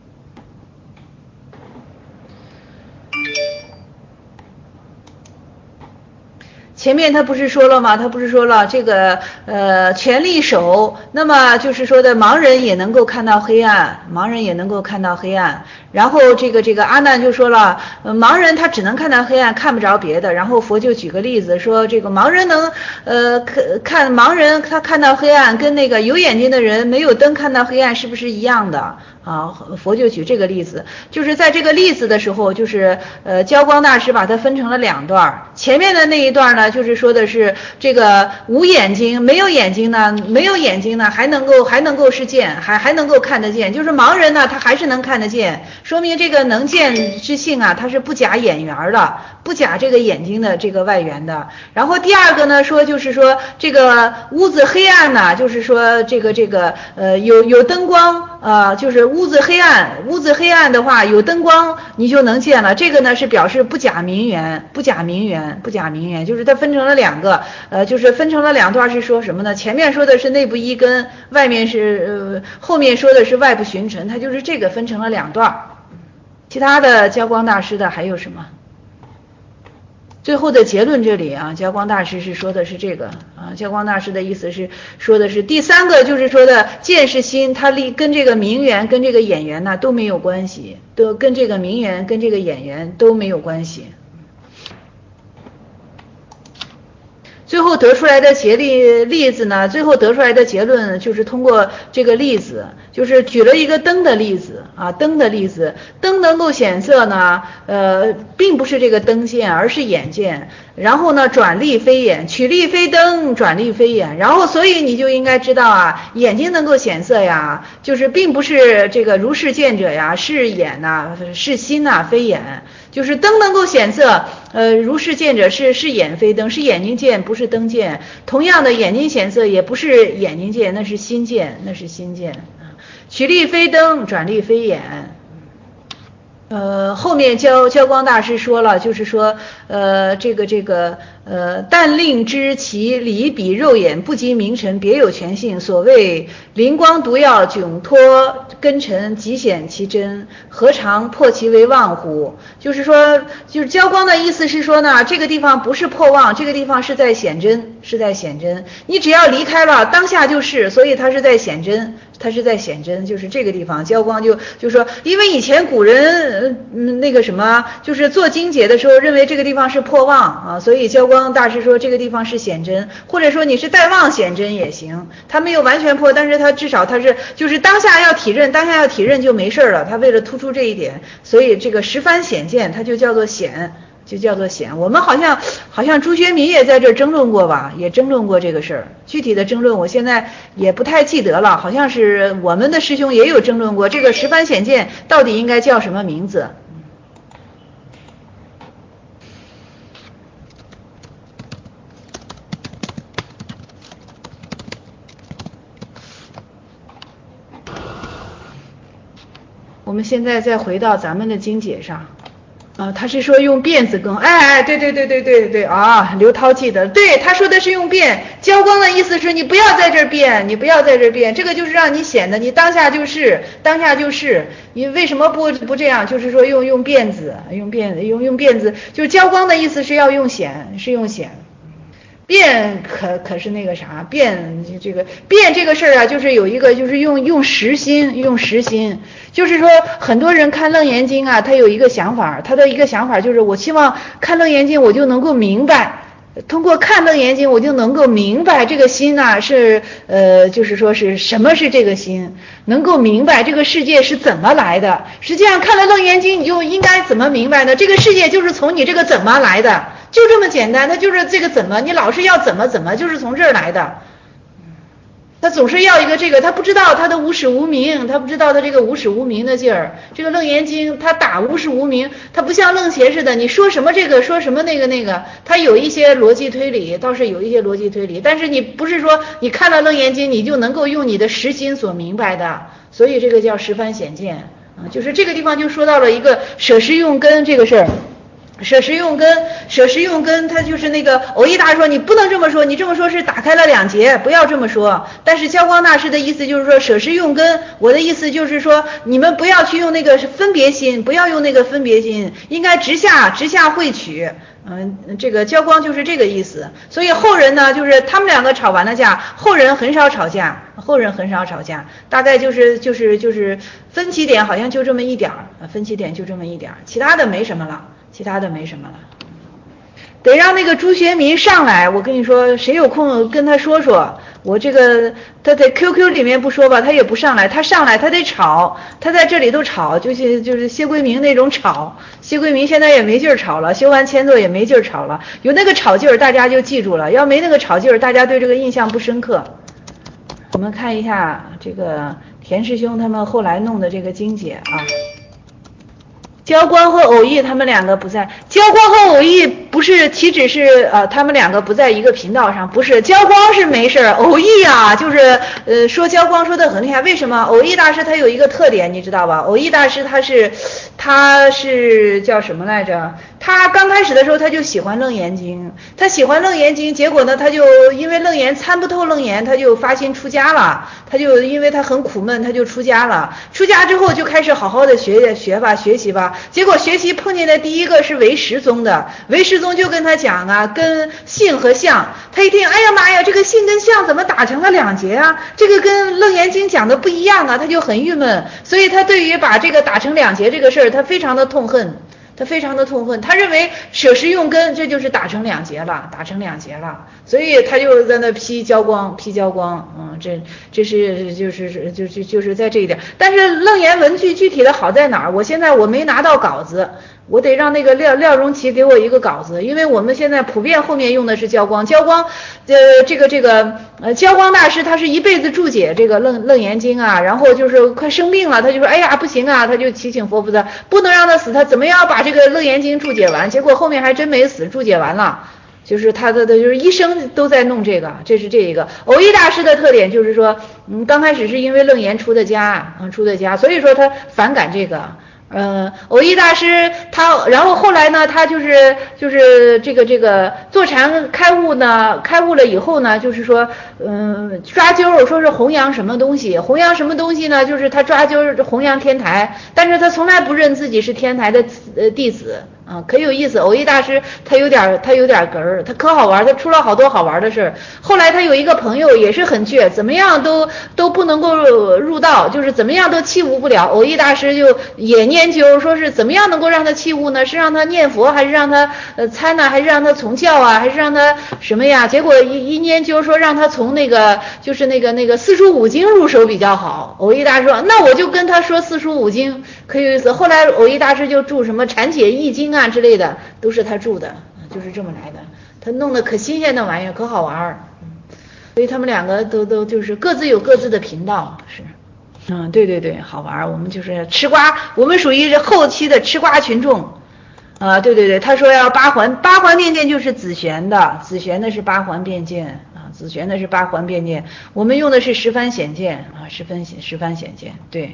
前面他不是说了吗？他不是说了这个呃权力手，那么就是说的盲人也能够看到黑暗，盲人也能够看到黑暗。然后这个这个阿难就说了，呃、盲人他只能看到黑暗，看不着别的。然后佛就举个例子说，这个盲人能呃看盲人他看到黑暗，跟那个有眼睛的人没有灯看到黑暗是不是一样的？啊，佛就举这个例子，就是在这个例子的时候，就是呃交光大师把它分成了两段，前面的那一段呢，就是说的是这个无眼睛，没有眼睛呢，没有眼睛呢，还能够还能够是见，还还能够看得见，就是盲人呢，他还是能看得见，说明这个能见之性啊，它是不假眼缘的，不假这个眼睛的这个外缘的。然后第二个呢，说就是说这个屋子黑暗呢，就是说这个这个呃有有灯光。呃，就是屋子黑暗，屋子黑暗的话有灯光你就能见了。这个呢是表示不假名缘，不假名缘，不假名缘，就是它分成了两个，呃，就是分成了两段是说什么呢？前面说的是内部一根，外面是呃后面说的是外部寻尘，它就是这个分成了两段。其他的交光大师的还有什么？最后的结论这里啊，交光大师是说的是这个啊，交光大师的意思是说的是第三个，就是说的见是心，它离跟这个名缘跟这个眼缘呢都没有关系，都跟这个名缘跟这个眼缘都没有关系。最后得出来的结例例子呢，最后得出来的结论就是通过这个例子，就是举了一个灯的例子啊，灯的例子，灯能够显色呢，呃，并不是这个灯见，而是眼见。然后呢，转力非眼，取力非灯，转力非眼。然后所以你就应该知道啊，眼睛能够显色呀，就是并不是这个如是见者呀，是眼呐、啊，是心呐、啊，非眼。就是灯能够显色，呃，如是见者是是眼非灯，是眼睛见，不是灯见。同样的，眼睛显色也不是眼睛见，那是心见，那是心见。取力非灯，转力非眼。呃，后面交交光大师说了，就是说，呃，这个这个，呃，但令知其理比肉眼不及明尘，别有全性。所谓灵光毒药，窘脱根尘，极显其真，何尝破其为妄乎？就是说，就是交光的意思是说呢，这个地方不是破妄，这个地方是在显真，是在显真。你只要离开了，当下就是，所以它是在显真。它是在显真，就是这个地方交光就就说，因为以前古人嗯那个什么，就是做经解的时候认为这个地方是破妄啊，所以交光大师说这个地方是显真，或者说你是带妄显真也行，他没有完全破，但是他至少他是就是当下要体认，当下要体认就没事了，他为了突出这一点，所以这个十番显见它就叫做显。 就叫做显。我们好像好像朱学民也在这儿争论过吧，也争论过这个事儿。具体的争论我现在也不太记得了，好像是我们的师兄也有争论过这个十番显见到底应该叫什么名字。我们现在再回到咱们的经解上。啊，他是说用辫子更，哎哎，对对对对对对啊，刘涛记得，对，他说的是用辫，交光的意思是你不要在这儿变，你不要在这儿变，这个就是让你显得你当下就是，当下就是，你为什么不不这样？就是说用用辫子，用辫子，用用辫子，就是交光的意思是要用显，是用显。变可可是那个啥，变这个变这个事儿啊，就是有一个就是用用实心，用实心，就是说很多人看楞严经啊，他有一个想法，他的一个想法就是我希望看楞严经我就能够明白，通过看楞严经我就能够明白这个心啊是呃就是说是什么是这个心，能够明白这个世界是怎么来的。实际上看了楞严经你就应该怎么明白呢？这个世界就是从你这个怎么来的。就这么简单，他就是这个怎么，你老是要怎么怎么，就是从这儿来的。他总是要一个这个，他不知道他的无始无明，他不知道他这个无始无明的劲儿。这个楞严经他打无始无明，他不像楞伽似的，你说什么这个说什么那个那个，他有一些逻辑推理，倒是有一些逻辑推理，但是你不是说你看了楞严经你就能够用你的实心所明白的，所以这个叫十番显见啊，就是这个地方就说到了一个舍实用根这个事儿。舍实用根，舍实用根，他就是那个藕益大说你不能这么说，你这么说是打开了两截，不要这么说。但是交光大师的意思就是说舍实用根，我的意思就是说你们不要去用那个分别心，不要用那个分别心，应该直下直下会取。嗯，这个交光就是这个意思。所以后人呢，就是他们两个吵完了架，后人很少吵架，后人很少吵架，大概就是就是就是分歧点好像就这么一点儿，分歧点就这么一点儿，其他的没什么了。其他的没什么了，得让那个朱学民上来。我跟你说，谁有空跟他说说。我这个他在 Q Q 里面不说吧，他也不上来，他上来他得吵，他在这里头吵，就是就是谢桂明那种吵。谢桂明现在也没劲儿吵了，修完千座也没劲儿吵了。有那个吵劲儿，大家就记住了；要没那个吵劲儿，大家对这个印象不深刻。我们看一下这个田师兄他们后来弄的这个经解啊。交光和藕益他们两个不在，交光和藕益不是岂止是呃他们两个不在一个频道上，不是，交光是没事，藕益啊就是呃说交光说的很厉害。为什么？藕益大师他有一个特点你知道吧？藕益大师他是他是叫什么来着？他刚开始的时候他就喜欢楞严经，他喜欢楞严经，结果呢他就因为楞严参不透楞严，他就发心出家了。他就因为他很苦闷，他就出家了。出家之后就开始好好的学学吧，学习吧。结果学习碰见的第一个是唯识宗的，唯识宗就跟他讲啊，跟性和相。他一听，哎呀妈呀，这个性跟相怎么打成了两截啊？这个跟楞严经讲的不一样啊，他就很郁闷。所以他对于把这个打成两截这个事儿，他非常的痛恨。他非常的痛恨，他认为舍实用根，这就是打成两截了，打成两截了，所以他就在那批交光，批交光，嗯，这这是就是就是就是在这一点。但是楞严文具具体的好在哪儿？我现在我没拿到稿子，我得让那个廖廖荣奇给我一个稿子，因为我们现在普遍后面用的是交光，交光，呃，这个这个呃交光大师他是一辈子注解这个楞楞严经啊，然后就是快生病了，他就说，哎呀不行啊，他就祈请佛菩萨不能让他死，他怎么样把这个楞严经注解完，结果后面还真没死，注解完了。就是他的的就是一生都在弄这个，这是这一个。藕益大师的特点就是说，嗯，刚开始是因为楞严出的家，嗯，出的家，所以说他反感这个。呃，藕益大师他，然后后来呢，他就是就是这个这个坐禅开悟呢，开悟了以后呢，就是说，嗯，抓阄说是弘扬什么东西，弘扬什么东西呢？就是他抓阄弘扬天台，但是他从来不认自己是天台的呃弟子。啊，可有意思！藕益大师他有点他有点哏儿，他可好玩，他出了好多好玩的事儿。后来他有一个朋友也是很倔，怎么样都都不能够入道，就是怎么样都弃悟不了。藕益大师就也研究，说是怎么样能够让他弃悟呢？是让他念佛，还是让他呃参呢？还是让他从教啊？还是让他什么呀？结果一一研究说让他从那个就是那个那个四书五经入手比较好。藕益大师说，那我就跟他说四书五经可有意思。后来藕益大师就注什么阐解易经啊。 啊之类的，都是他住的，就是这么来的。他弄的可新鲜的玩意儿，可好玩儿。所以他们两个都都就是各自有各自的频道，是。嗯，对对对，好玩。我们就是吃瓜，我们属于是后期的吃瓜群众。啊，对对对，他说要八环，八环变剑就是紫旋的，紫旋的是八环变剑啊，紫旋的是八环变剑，我们用的是十番显剑啊，十番显十番显剑，对。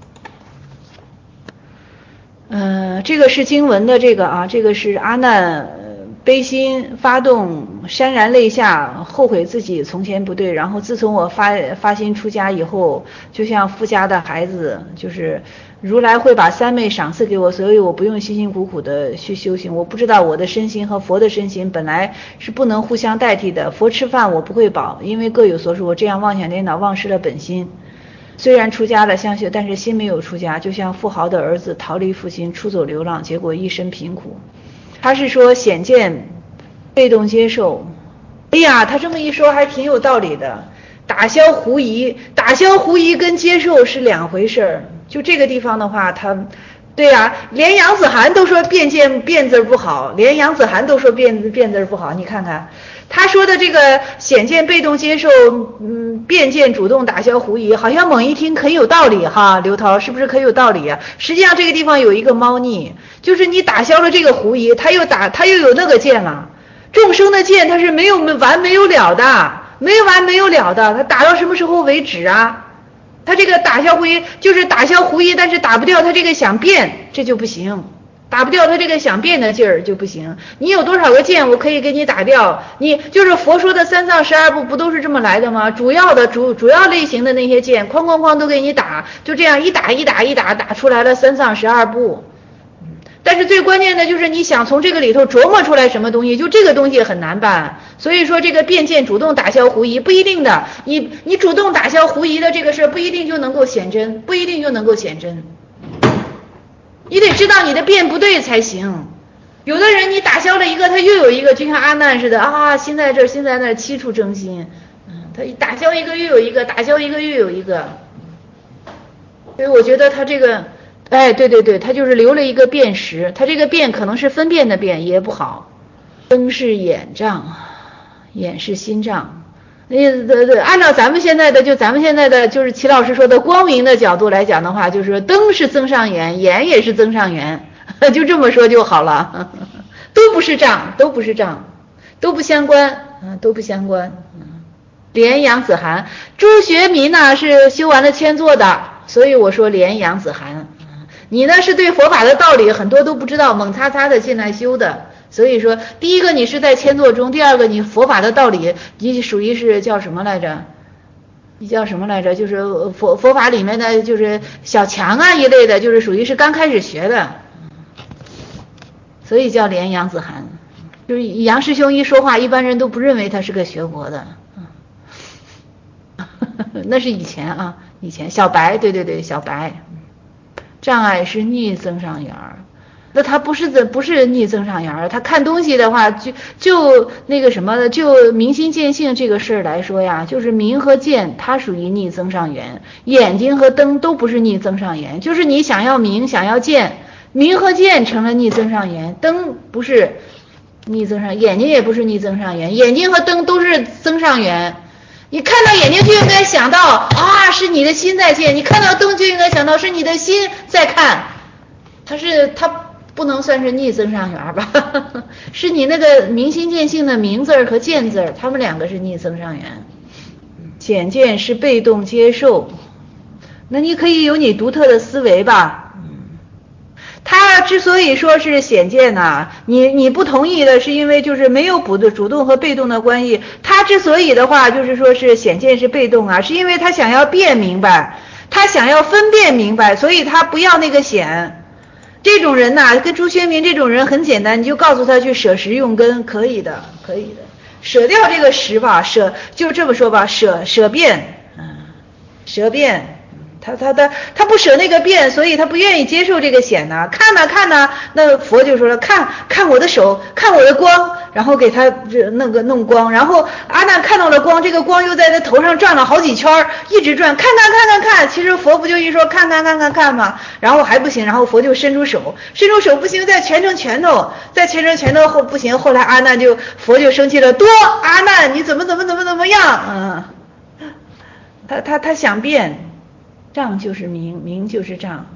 嗯、呃，这个是经文的这个啊，这个是阿难悲心发动，潸然泪下，后悔自己从前不对，然后自从我发发心出家以后，就像富家的孩子，就是如来会把三昧赏赐给我，所以我不用辛辛苦苦的去修行。我不知道我的身心和佛的身心本来是不能互相代替的，佛吃饭我不会饱，因为各有所属，我这样妄想颠倒，忘失了本心。虽然出家了相修，但是心没有出家，就像富豪的儿子逃离父亲出走流浪，结果一身贫苦。他是说显见被动接受，哎呀，他这么一说还挺有道理的。打消狐疑，打消狐疑跟接受是两回事儿。就这个地方的话，他，对呀、啊，连杨子涵都说辩见辩字不好，连杨子涵都说辩辩字不好，你看看。他说的这个显见被动接受，嗯，辩见主动打消狐疑，好像猛一听很有道理哈，刘涛是不是很有道理啊？实际上这个地方有一个猫腻，就是你打消了这个狐疑，他又打他又有那个见了。众生的见它是没有完没有了的，没完没有了的，他打到什么时候为止啊？他这个打消狐疑就是打消狐疑，但是打不掉他这个想变，这就不行。打不掉他这个想变的劲儿就不行。你有多少个剑，我可以给你打掉。你就是佛说的三藏十二部，不都是这么来的吗？主要的主主要类型的那些剑，哐哐哐都给你打，就这样一打一打一打，打出来了三藏十二部。但是最关键的就是你想从这个里头琢磨出来什么东西，就这个东西很难办。所以说这个辩剑主动打消狐疑不一定的，你你主动打消狐疑的这个事不一定就能够显真，不一定就能够显真。你得知道你的辩不对才行。有的人你打消了一个，他又有一个，就像阿难似的啊，心在这儿，心在那儿，七处争心。嗯，他打消一个又有一个，打消一个又有一个。所以我觉得他这个，哎，对对对，他就是留了一个辨识，他这个辨可能是分辨的辨，也不好。灯是眼障，眼是心障。那按照咱们现在的，就咱们现在的，就是齐老师说的光明的角度来讲的话，就是说灯是增上缘，眼也是增上缘，就这么说就好了，都不是障，都不是障，都不相关，嗯，都不相关。连杨子涵，朱学民呢是修完了千座的，所以我说连杨子涵。你呢是对佛法的道理很多都不知道，猛擦擦的进来修的。所以说第一个你是在千座中，第二个你佛法的道理你属于是叫什么来着，你叫什么来着，就是佛佛法里面的就是小强啊一类的，就是属于是刚开始学的，所以叫连杨子涵。就是杨师兄一说话一般人都不认为他是个学佛的，那是以前啊，以前小白，对对对，小白。障碍是逆增上缘儿，那他不是不是逆增上缘儿，他看东西的话，就就那个什么，就明心见性这个事儿来说呀，就是明和见，它属于逆增上缘，眼睛和灯都不是逆增上缘，就是你想要明，想要见，明和见成了逆增上缘，灯不是逆增上，眼睛也不是逆增上缘，眼睛和灯都是增上缘。你看到眼睛就应该想到啊，是你的心在见；你看到灯就应该想到是你的心在看。它是它不能算是逆增上缘吧？是你那个明心见性的明字和见字，他们两个是逆增上缘。显见是被动接受，那你可以有你独特的思维吧。他之所以说是显见呢，你你不同意的是因为就是没有补的主动和被动的关系。他之所以的话就是说是显见是被动啊，是因为他想要辨明白，他想要分辨明白，所以他不要那个显。这种人呐，跟朱学民这种人很简单，你就告诉他去舍实用根，可以的，可以的，舍掉这个实吧，舍就这么说吧，舍舍辨，嗯，舍辨。 他他他他不舍那个变，所以他不愿意接受这个显呢。看呐看呐，那佛就说了，看看我的手，看我的光，然后给他这弄个弄光，然后阿难看到了光，这个光又在他头上转了好几圈，一直转，看看看看看，其实佛不就一说看看看看看嘛，然后还不行，然后佛就伸出手，伸出手不行，再拳成拳头，再拳成拳头后不行，后来阿难就佛就生气了，多阿难你怎么怎么怎么怎么样，嗯，他他他想变。障就是明，明就是障。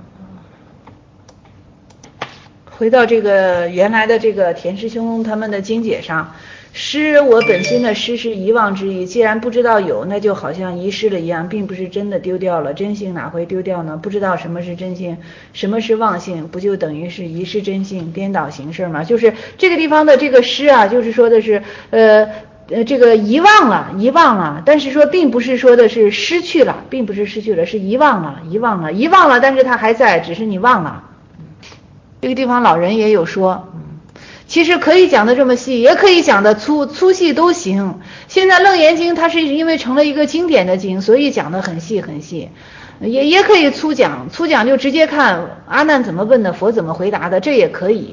回到这个原来的这个田师兄他们的经解上，失我本心的失是遗忘之意，既然不知道有，那就好像遗失了一样，并不是真的丢掉了。真性哪会丢掉呢？不知道什么是真性，什么是妄性，不就等于是遗失真性，颠倒形式吗？就是这个地方的这个失啊，就是说的是呃呃，这个遗忘了，遗忘了，但是说并不是说的是失去了，并不是失去了，是遗忘了，遗忘了，遗忘了，但是它还在，只是你忘了。这个地方老人也有说，其实可以讲的这么细，也可以讲的粗，粗细都行。现在《楞严经》它是因为成了一个经典的经，所以讲的很细很细，也也可以粗讲，粗讲就直接看阿难怎么问的，佛怎么回答的，这也可以。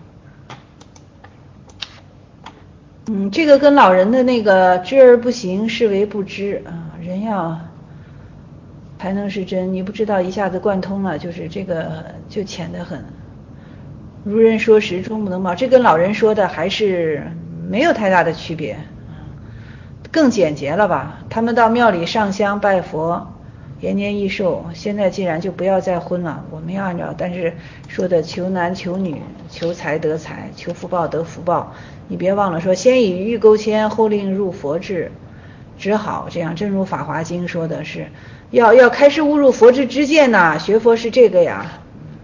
嗯，这个跟老人的那个知而不行，是为不知啊。人要才能是真，你不知道一下子贯通了，就是这个就浅得很。如人说实，终不能报。这跟老人说的还是没有太大的区别，更简洁了吧？他们到庙里上香拜佛，延年益寿。现在既然就不要再婚了，我们要按照，但是说的求男求女，求财得财，求福报得福报。你别忘了说，先以欲钩牵，后令入佛智，只好这样。正如《法华经》说的是，要要开始悟入佛智之见呐，学佛是这个呀。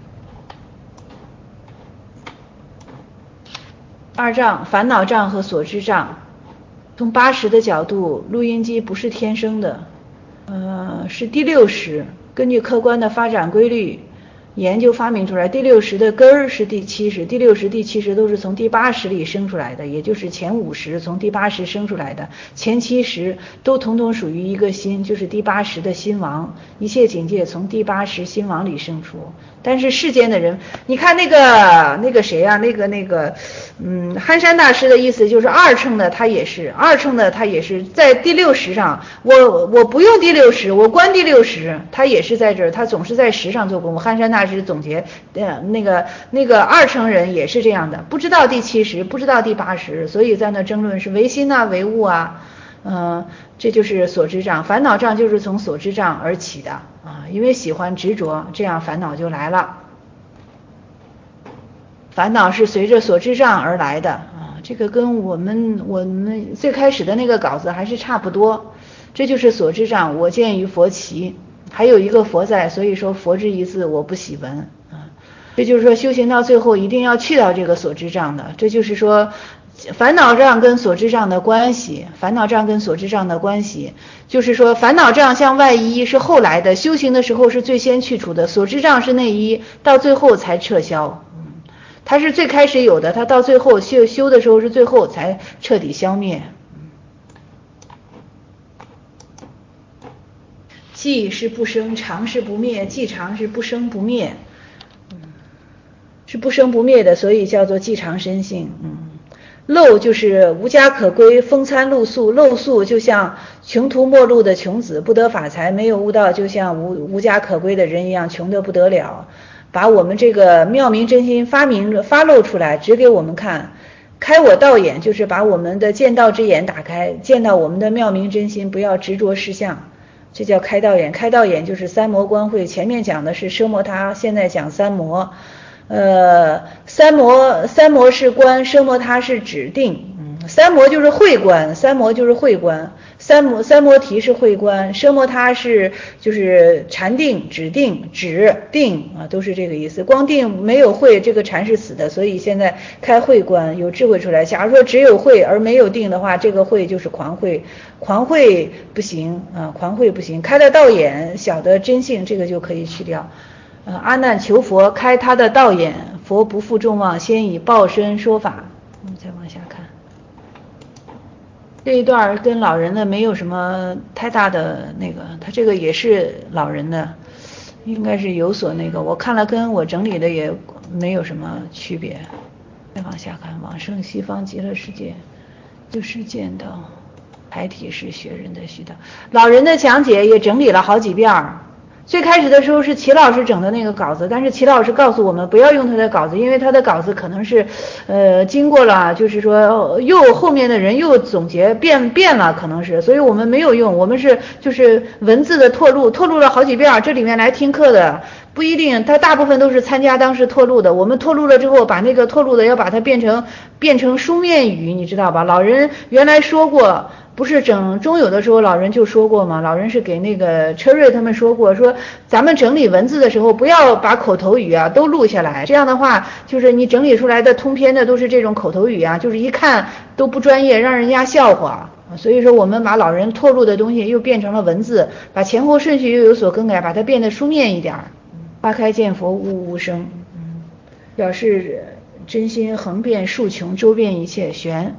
二障，烦恼障和所知障。从八识的角度，录音机不是天生的，呃，是第六识，根据客观的发展规律研究发明出来。第六识的根儿是第七识，第六识第七识都是从第八识里生出来的，也就是前五识从第八识生出来的，前七识都统统属于一个心，就是第八识的心王，一切境界从第八识心王里生出。但是世间的人，你看那个那个谁啊，那个那个嗯，憨山大师的意思就是二乘的他也是，二乘的他也是在第六识上，我我不用第六识，我观第六识，他也是在这儿，他总是在识上做功夫。憨山大师总结呃那个那个二乘人也是这样的，不知道第七识，不知道第八识，所以在那争论是唯心啊唯物啊。嗯、呃，这就是所知障，烦恼障就是从所知障而起的啊，因为喜欢执着，这样烦恼就来了。烦恼是随着所知障而来的啊，这个跟我们我们最开始的那个稿子还是差不多。这就是所知障，我见于佛齐，还有一个佛在，所以说佛之一字我不喜闻啊。这就是说修行到最后一定要去掉这个所知障的，这就是说烦恼障跟所知障的关系，烦恼障跟所知障的关系，就是说烦恼障像外衣是后来的，修行的时候是最先去除的，所知障是内衣，到最后才撤销。嗯，它是最开始有的，它到最后修修的时候是最后才彻底消灭。寂是不生，常是不灭，寂常是不生不灭，嗯，是不生不灭的，所以叫做寂常身性。嗯。漏就是无家可归，风餐露宿，露宿就像穷途末路的穷子，不得法财，没有悟道，就像无无家可归的人一样，穷得不得了。把我们这个妙明真心发明发露出来，指给我们看，开我道眼，就是把我们的见道之眼打开，见到我们的妙明真心，不要执着事相，这叫开道眼。开道眼就是三摩观会，前面讲的是奢摩他，现在讲三摩。呃，三摩三摩是观，奢摩他是指定。嗯，三摩就是会观，三摩就是会观，三摩三摩提是会观，奢摩他是就是禅定、指定、指定啊，都是这个意思。光定没有会，这个禅是死的，所以现在开会观，有智慧出来。假如说只有会而没有定的话，这个会就是狂会，狂会不行啊，狂会不行。开了道眼，晓得真性，这个就可以去掉。呃，阿难求佛开他的道眼，佛不负众望，先以报身说法。我们再往下看，这一段跟老人的没有什么太大的那个，他这个也是老人的。 应该是有所那个，我看了跟我整理的也没有什么区别。再往下看，往生西方极乐世界，就是见到排体是学人的须道。老人的讲解也整理了好几遍儿。最开始的时候是齐老师整的那个稿子，但是齐老师告诉我们不要用他的稿子，因为他的稿子可能是，呃，经过了，就是说又后面的人又总结变变了，可能是，所以我们没有用，我们是就是文字的拓录，拓录了好几遍，这里面来听课的不一定，他大部分都是参加当时拓录的，我们拓录了之后，把那个拓录的要把它变成变成书面语，你知道吧？老人原来说过。不是整中有的时候老人就说过嘛，老人是给那个车瑞他们说过，说咱们整理文字的时候不要把口头语啊都录下来，这样的话就是你整理出来的通篇的都是这种口头语啊，就是一看都不专业，让人家笑话。所以说我们把老人拓录的东西又变成了文字，把前后顺序又有所更改，把它变得书面一点。花开见佛悟无声，表示真心横遍竖穷，周遍一切玄。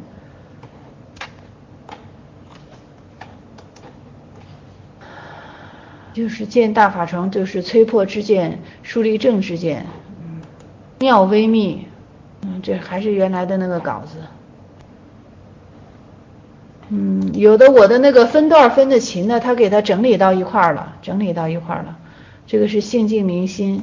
就是见大法床，就是摧破之见，树立正之见，嗯，妙微密，嗯，这还是原来的那个稿子，嗯，有的我的那个分段分的勤的，他给他整理到一块儿了，整理到一块儿了，这个是性净明心。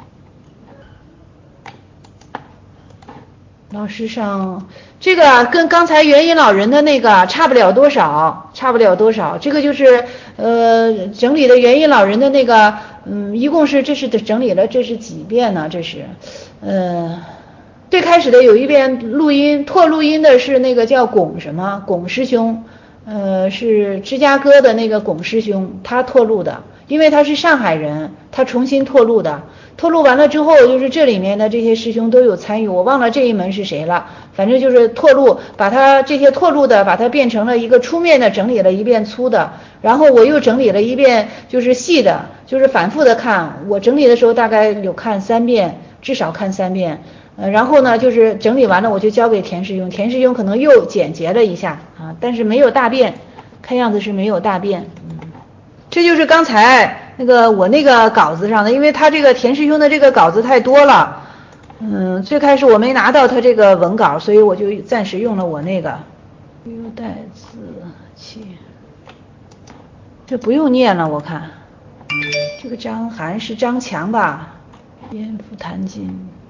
老师上这个跟刚才元音老人的那个差不了多少，差不了多少。这个就是呃整理的元音老人的那个，嗯，一共是这是整理了这是几遍呢？这是，呃，最开始的有一遍录音拓录音的是那个叫龚什么龚师兄，呃，是芝加哥的那个龚师兄，他拓录的，因为他是上海人，他重新拓录的。拓录完了之后，就是这里面的这些师兄都有参与，我忘了这一门是谁了，反正就是拓录，把它这些拓录的把它变成了一个粗面的，整理了一遍粗的，然后我又整理了一遍就是细的，就是反复的看，我整理的时候大概有看三遍，至少看三遍，呃，然后呢就是整理完了我就交给田师兄，田师兄可能又简洁了一下啊，但是没有大变，看样子是没有大变，嗯，这就是刚才那个我那个稿子上的，因为他这个田师兄的这个稿子太多了，嗯，最开始我没拿到他这个文稿，所以我就暂时用了我那个。优待字气，这不用念了，我看这个张涵是张强吧？蝙蝠弹经。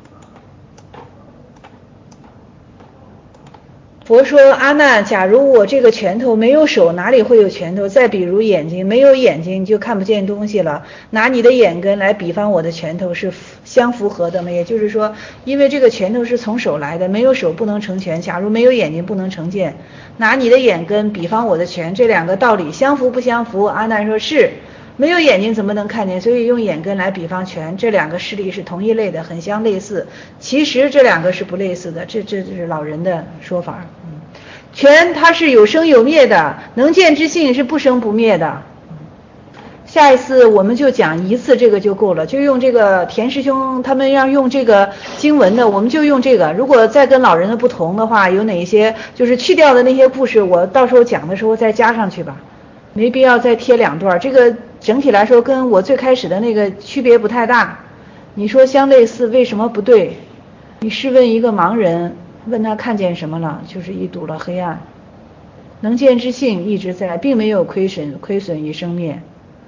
佛说阿难，假如我这个拳头没有手，哪里会有拳头？再比如眼睛，没有眼睛就看不见东西了。拿你的眼根来比方我的拳头是相符合的吗？也就是说，因为这个拳头是从手来的，没有手不能成拳，假如没有眼睛不能成剑。拿你的眼根比方我的拳，这两个道理相符不相符？阿难说是。没有眼睛怎么能看见？所以用眼根来比方拳，这两个事例是同一类的，很相类似。其实这两个是不类似的，这这就是老人的说法。嗯，拳它是有生有灭的，能见之性是不生不灭的。下一次我们就讲一次这个就够了，就用这个田师兄他们要用这个经文的，我们就用这个。如果再跟老人的不同的话，有哪一些就是去掉的那些故事，我到时候讲的时候再加上去吧。没必要再贴两段，这个整体来说跟我最开始的那个区别不太大。你说相类似，为什么不对？你试问一个盲人，问他看见什么了，就是一睹了黑暗。能见之性一直在，并没有亏损，亏损与生灭。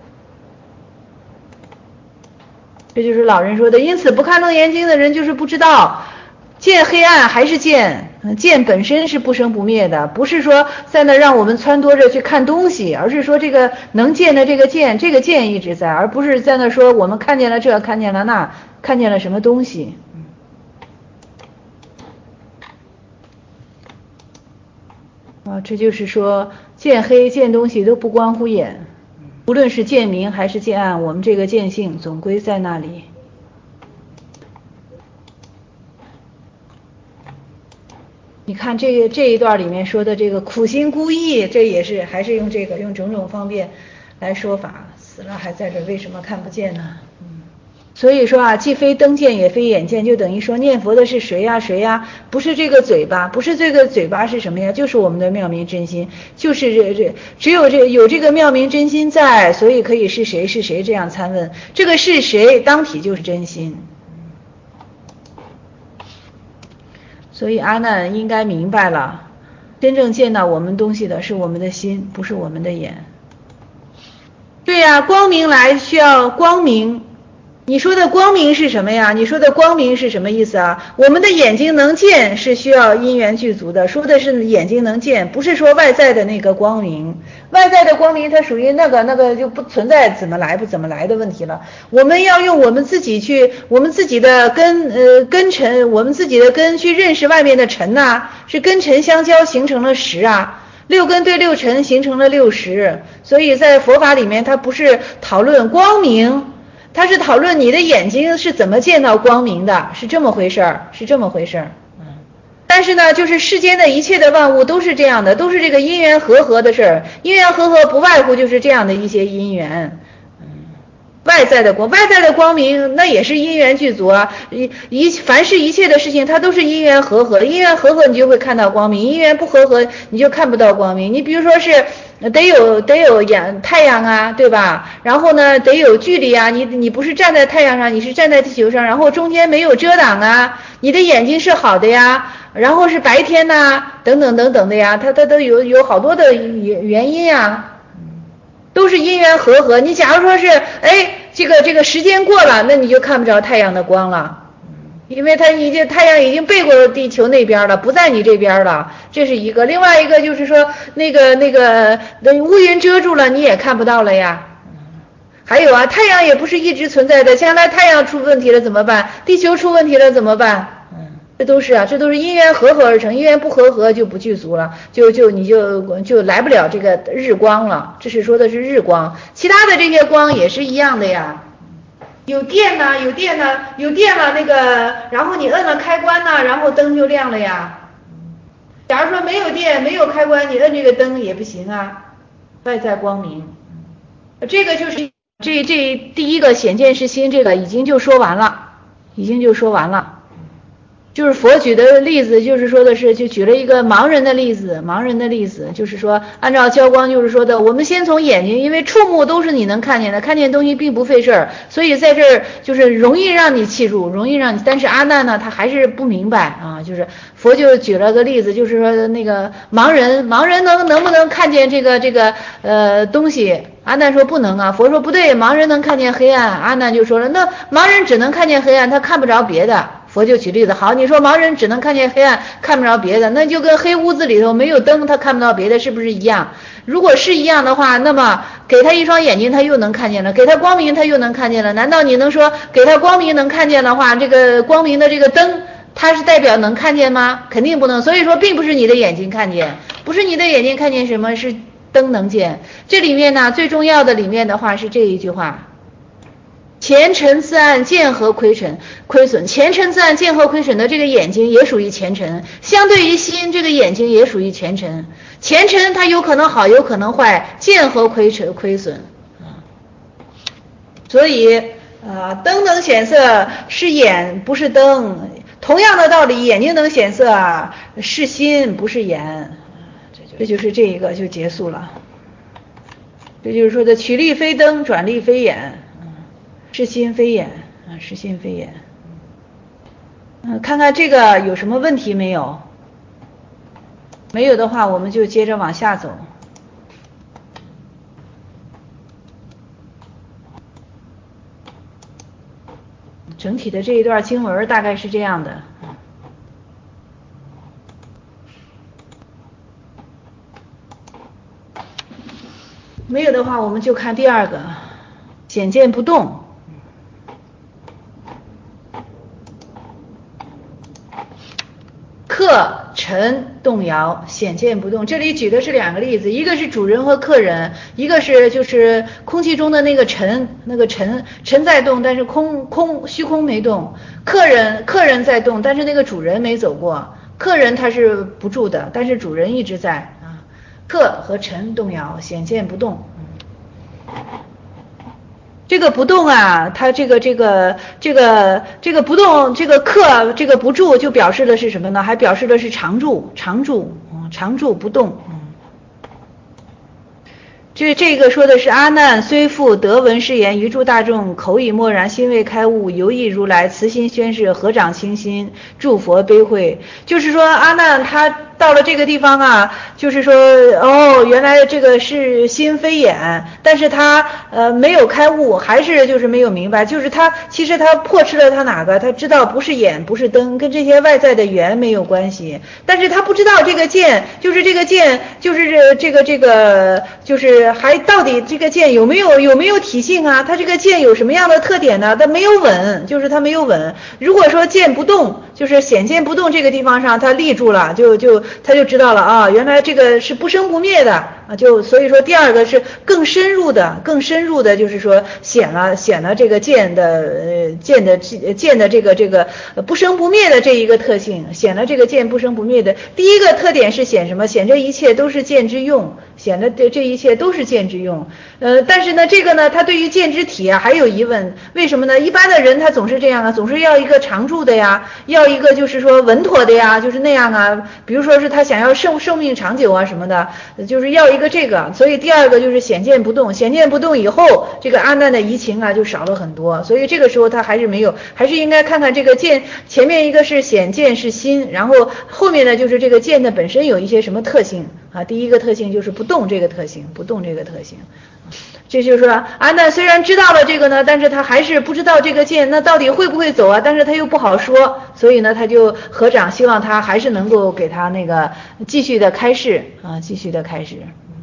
这就是老人说的，因此不看楞严经的人就是不知道。见黑暗还是见，见本身是不生不灭的，不是说在那让我们撺掇着去看东西，而是说这个能见的这个见，这个见一直在，而不是在那说我们看见了这，看见了那，看见了什么东西。啊，这就是说见黑见东西都不关乎眼，无论是见明还是见暗，我们这个见性总归在那里。你看这个这一段里面说的这个苦心孤诣，这也是还是用这个用种种方便来说法，死了还在这为什么看不见呢？嗯。 所以说啊，既非灯见也非眼见，就等于说念佛的是谁呀谁呀？不是这个嘴巴，不是这个嘴巴是什么呀？就是我们的妙明真心，就是这这只有这有这个妙明真心在，所以可以是谁是谁这样参问。这个是谁当体就是真心。所以阿难应该明白了，真正见到我们东西的是我们的心，不是我们的眼。对呀，光明来需要光明。你说的光明是什么呀？你说的光明是什么意思啊？我们的眼睛能见是需要因缘具足的，说的是眼睛能见，不是说外在的那个光明。外在的光明它属于那个那个就不存在怎么来不怎么来的问题了。我们要用我们自己去，我们自己的根呃根尘，我们自己的根去认识外面的尘呐、啊，是根尘相交形成了识啊。六根对六尘形成了六识，所以在佛法里面它不是讨论光明，它是讨论你的眼睛是怎么见到光明的，是这么回事儿，是这么回事儿。但是呢，就是世间的一切的万物都是这样的，都是这个因缘和合的事儿，因缘和合不外乎就是这样的一些因缘。外在的光，外在的光明那也是因缘具足啊，一一凡是一切的事情它都是因缘和合，因缘和合你就会看到光明，因缘不和合你就看不到光明。你比如说是得有得有阳太阳啊，对吧？然后呢得有距离啊，你你不是站在太阳上，你是站在地球上，然后中间没有遮挡啊，你的眼睛是好的呀，然后是白天呐、啊，等等等等的呀，它它都有有好多的原原因啊。都是因缘和合，你假如说是，哎，这个这个时间过了，那你就看不着太阳的光了，因为它已经太阳已经背过地球那边了，不在你这边了，这是一个。另外一个就是说，那个那个乌云遮住了，你也看不到了呀。还有啊，太阳也不是一直存在的，将来太阳出问题了怎么办？地球出问题了怎么办？这都是啊，这都是因缘和合而成，因缘不和合就不具足了，就就你就就来不了这个日光了。这是说的是日光，其他的这些光也是一样的呀。有电呢，有电呢，有电了那个，然后你摁了开关呢，然后灯就亮了呀。假如说没有电，没有开关，你摁这个灯也不行啊。外在光明，这个就是这这第一个显见是心，这个已经就说完了，已经就说完了。就是佛举的例子，就是说的是，就举了一个盲人的例子，盲人的例子，就是说按照教光就是说的，我们先从眼睛，因为触目都是你能看见的，看见东西并不费事儿，所以在这儿就是容易让你记住，容易让你，但是阿难呢，他还是不明白啊，就是佛就举了个例子，就是说那个盲人，盲人能能不能看见这个这个呃东西？阿难说不能啊，佛说不对，盲人能看见黑暗，阿难就说了，那盲人只能看见黑暗，他看不着别的。佛就举例子，好，你说盲人只能看见黑暗，看不着别的，那就跟黑屋子里头没有灯，他看不到别的，是不是一样？如果是一样的话，那么给他一双眼睛，他又能看见了；给他光明，他又能看见了。难道你能说给他光明能看见的话，这个光明的这个灯，它是代表能看见吗？肯定不能。所以说，并不是你的眼睛看见，不是你的眼睛看见什么，是灯能见。这里面呢，最重要的里面的话是这一句话。前尘自暗，见何亏损？亏损。前尘自暗，见何亏损的这个眼睛也属于前尘，相对于心，这个眼睛也属于前尘。前尘它有可能好，有可能坏，见何亏损？亏损。所以，呃，灯能显色是眼，不是灯。同样的道理，眼睛能显色啊，是心，不是眼。这就是这一个就结束了。这就是说的取力非灯，转力非眼。是心非眼啊，是心非眼。嗯，看看这个有什么问题没有？没有的话，我们就接着往下走。整体的这一段经文大概是这样的。没有的话，我们就看第二个，显见不动。客尘动摇，显见不动。这里举的是两个例子，一个是主人和客人，一个是就是空气中的那个尘，那个尘尘在动，但是空空虚空没动。客人客人在动，但是那个主人没走过。客人他是不住的，但是主人一直在啊。客和尘动摇，显见不动。 这个不动啊，它这个这个这个这个不动，这个克这个不住就表示的是什么呢？还表示的是常住，常住，嗯，常住不动。嗯，这这个说的是阿难虽复得闻是言，于诸大众口已默然，心未开悟，犹忆如来，慈心宣示，合掌倾心，祝佛悲会。就是说阿难他到了这个地方啊，就是说哦，原来这个是心非眼，但是他呃没有开悟，还是就是没有明白，就是他其实他破斥了他哪个，他知道不是眼不是灯，跟这些外在的缘没有关系，但是他不知道这个剑就是这个剑就是这这个这个就是还到底这个剑有没有有没有体性啊？它这个剑有什么样的特点呢？它没有稳，就是它没有稳。如果说剑不动，就是显剑不动这个地方上它立住了，就就他就知道了啊，原来这个是不生不灭的啊，就所以说第二个是更深入的，更深入的就是说显了显了这个剑的呃剑的剑的这个这个不生不灭的这一个特性，显了这个剑不生不灭的第一个特点是显什么？显这一切都是剑之用，显的这一切都是剑之用。呃，但是呢，这个呢，他对于剑之体啊还有疑问，为什么呢？一般的人他总是这样啊，总是要一个常住的呀，要一个就是说稳妥的呀，就是那样啊。比如说是他想要寿寿命长久啊什么的，就是要一个这个。所以第二个就是显见不动，显见不动以后，这个阿难的疑情啊就少了很多。所以这个时候他还是没有，还是应该看看这个剑前面一个是显见是心，然后后面呢就是这个剑的本身有一些什么特性啊？第一个特性就是不动这个特性，不动这个特性。这就是说阿难虽然知道了这个呢，但是他还是不知道这个剑那到底会不会走啊，但是他又不好说，所以呢他就合掌希望他还是能够给他那个继续的开示啊，继续的开示。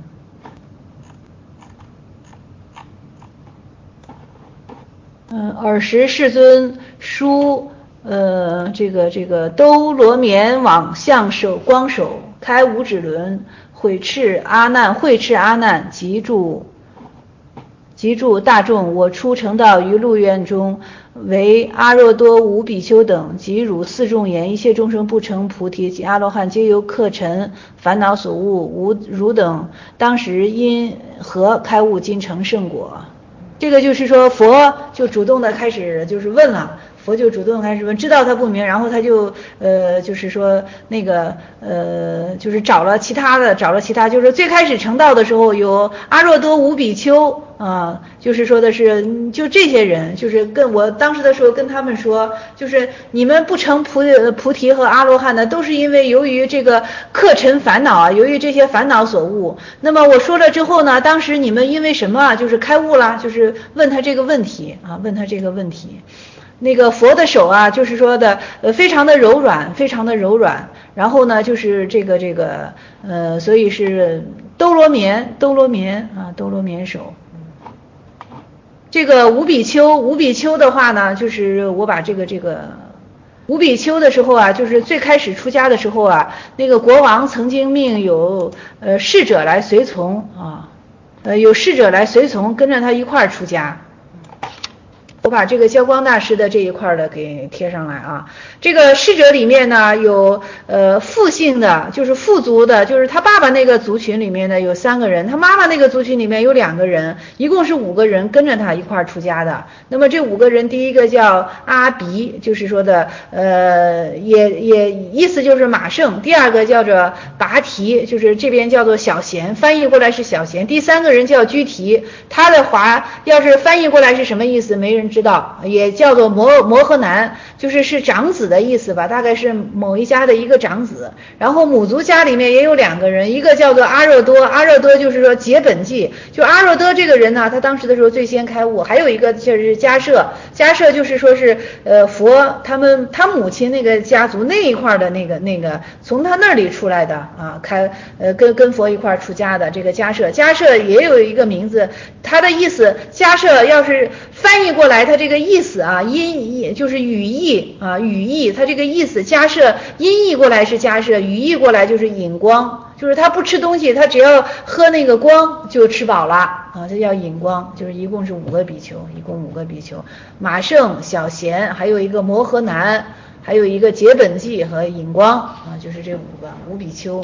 嗯，尔时世尊书呃这个这个兜罗绵往向手光手开五指轮，毁斥阿难会斥阿难即住即住大众，我出成道于鹿苑中，为阿若多无比丘等及汝四众言，一切众生不成菩提及阿罗汉，皆由客尘烦恼所误，无汝等当时因何开悟今成圣果？这个就是说佛就主动的开始就是问了，佛就主动开始问，知道他不明，然后他就呃就是说那个呃就是找了其他的找了其他就是最开始成道的时候有阿若多无比丘啊、呃，就是说的是就这些人，就是跟我当时的时候跟他们说，就是你们不成菩菩提和阿罗汉的，都是因为由于这个客尘烦恼啊，由于这些烦恼所误。那么我说了之后呢，当时你们因为什么啊？就是开悟了，就是问他这个问题啊，问他这个问题。那个佛的手啊，就是说的呃非常的柔软，非常的柔软。然后呢，就是这个这个呃，所以是兜罗绵，兜罗绵啊，兜罗绵手。这个五比丘，五比丘的话呢，就是我把这个这个五比丘的时候啊，就是最开始出家的时候啊，那个国王曾经命有呃侍者来随从啊，呃有侍者来随从，跟着他一块儿出家。我把这个教光大师的这一块的给贴上来啊。这个侍者里面呢有呃父姓的，就是父族的，就是他爸爸那个族群里面呢有三个人，他妈妈那个族群里面有两个人，一共是五个人跟着他一块出家的。那么这五个人，第一个叫阿鼻，就是说的呃也也意思就是马胜；第二个叫做拔提，就是这边叫做小贤，翻译过来是小贤；第三个人叫居提，他的华要是翻译过来是什么意思，没人知道，也叫做摩摩诃男，就是是长子的意思吧，大概是某一家的一个长子。然后母族家里面也有两个人，一个叫做阿若多，阿若多就是说结本纪，就阿若多这个人呢，他当时的时候最先开悟。还有一个就是迦摄，迦摄就是说是呃佛他们他母亲那个家族那一块的那个那个从他那里出来的啊，开呃跟跟佛一块出家的这个迦摄，迦摄也有一个名字，他的意思迦摄要是翻译过来，它这个意思啊，音译就是语义啊，语义，它这个意思迦摄音译过来是迦摄，语义过来就是引光，就是他不吃东西，他只要喝那个光就吃饱了啊，这叫引光，就是一共是五个比丘，一共五个比丘，马胜、小贤，还有一个摩诃男，还有一个结本纪和引光啊，就是这五个五比丘。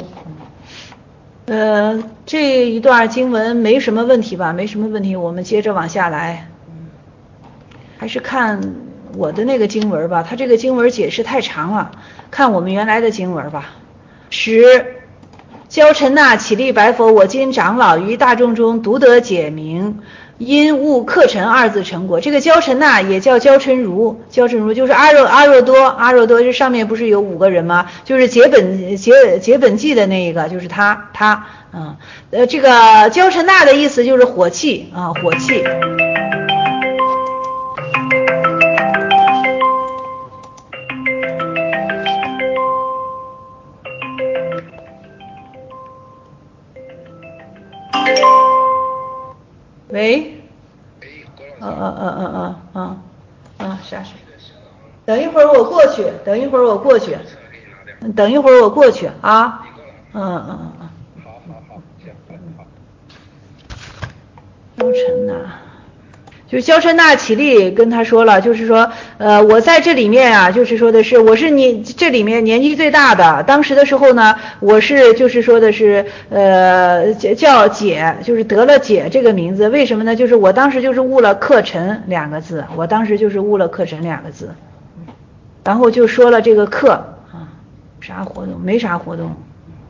嗯，呃，这一段经文没什么问题吧？没什么问题，我们接着往下来。 还是看我的那个经文吧，他这个经文解释太长了，看我们原来的经文吧。十，焦嗔那起立白佛，我今长老于大众中独得解明，因悟克尘二字成果。这个焦嗔那也叫焦嗔如，焦嗔如就是阿若阿若多，阿若多这上面不是有五个人吗？就是解本解解本纪的那一个，就是他他嗯呃这个焦嗔那的意思就是火气啊，火气。喂，嗯嗯嗯嗯嗯嗯嗯，啥事？等一会儿我过去，等一会儿我过去，等一会儿我过去啊。嗯嗯嗯嗯。好好好，行，好。焦嗔那，就是焦嗔那起立跟他说了，就是说，呃，我在这里面啊，就是说的是，我是你这里面年纪最大的。当时的时候呢，我是就是说的是，呃，叫解，就是得了解这个名字。为什么呢？就是我当时就是悟了克尘两个字，我当时就是悟了克尘两个字，然后就说了这个克啊，啥活动？没啥活动。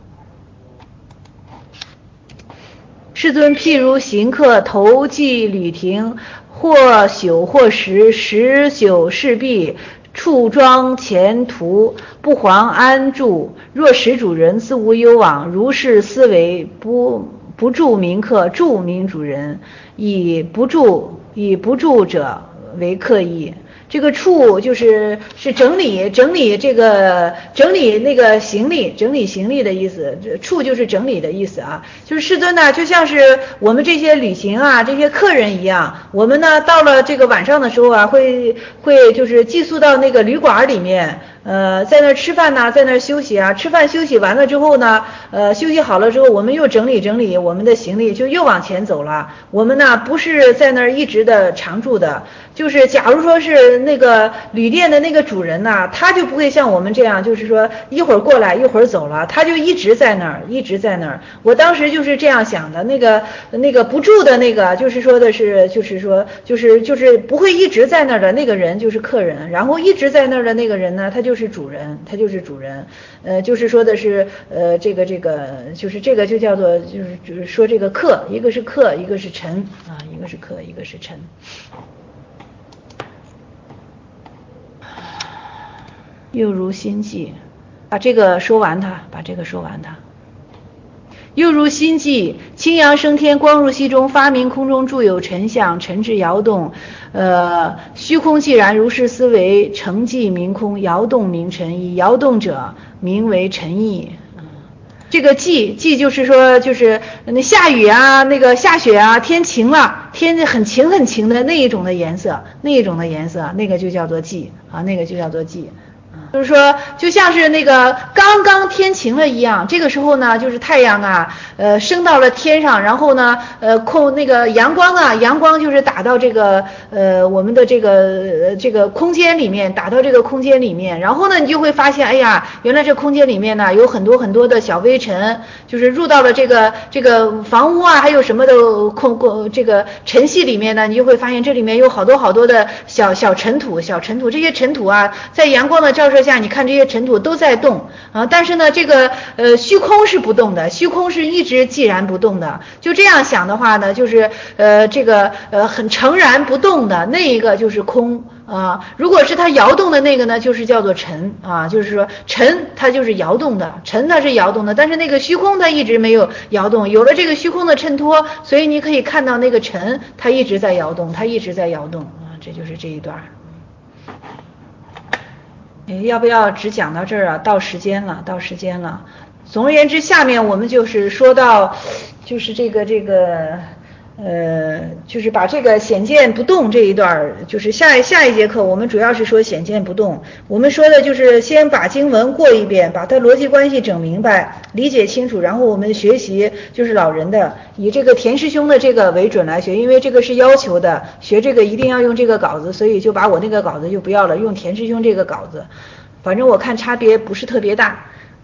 世尊譬如行客投寄旅亭，或宿或食，食宿事毕，处庄前途，不遑安住。若使主人自无忧往，如是思维，不不住名客，住名主人，以不住以不住者为客意。这个处就是是整理整理这个整理那个行李，整理行李的意思。处就是整理的意思啊。就是世尊呢，就像是我们这些旅行啊，这些客人一样，我们呢到了这个晚上的时候啊，会会就是寄宿到那个旅馆里面。呃，在那儿吃饭呢，在那儿休息啊，吃饭休息完了之后呢，呃，休息好了之后，我们又整理整理我们的行李，就又往前走了。我们呢不是在那儿一直的常住的，就是假如说是那个旅店的那个主人呢，他就不会像我们这样，就是说一会儿过来一会儿走了，他就一直在那儿，一直在那儿。我当时就是这样想的，那个那个不住的那个，就是说的是，就是说就是就是不会一直在那儿的那个人就是客人，然后一直在那儿的那个人呢，他就就是主人，他就是主人，呃，就是说的是，呃，这个这个，就是这个就叫做，就是就是说这个客，一个是客，一个是尘啊，一个是客，一个是尘。又如心计，把这个说完它，把这个说完它。又如心计，清阳升天，光入息中，发明空中住有尘相，尘质摇动，呃，虚空既然如是思维，成寂明空，摇动名尘，以摇动者名为尘意。这个寂寂就是说，就是那下雨啊，那个下雪啊，天晴了，天很晴很晴的那一种的颜色，那一种的颜色，那个就叫做寂啊，那个就叫做寂。就是说，就像是那个刚刚天晴了一样，这个时候呢，就是太阳啊，呃，升到了天上，然后呢，呃，空那个阳光啊，阳光就是打到这个呃我们的这个呃这个空间里面，打到这个空间里面，然后呢，你就会发现，哎呀，原来这空间里面呢有很多很多的小微尘，就是入到了这个这个房屋啊，还有什么的空空这个尘隙里面呢，你就会发现这里面有好多好多的小小尘土，小尘土，这些尘土啊，在阳光的照射下，你看这些尘土都在动啊，但是呢，这个呃虚空是不动的，虚空是一直寂然不动的。就这样想的话呢，就是呃这个呃很诚然不动的那一个就是空啊。如果是它摇动的那个呢，就是叫做尘啊，就是说尘它就是摇动的，尘它是摇动的，但是那个虚空它一直没有摇动，有了这个虚空的衬托，所以你可以看到那个尘它一直在摇动，它一直在摇动啊，这就是这一段。要不要只讲到这儿啊？到时间了，到时间了。总而言之，下面我们就是说到，就是这个这个，呃，就是把这个显见不动这一段，就是下下一节课我们主要是说显见不动。我们说的就是先把经文过一遍，把它逻辑关系整明白，理解清楚，然后我们学习就是老人的，以这个田师兄的这个为准来学，因为这个是要求的，学这个一定要用这个稿子，所以就把我那个稿子就不要了，用田师兄这个稿子。反正我看差别不是特别大。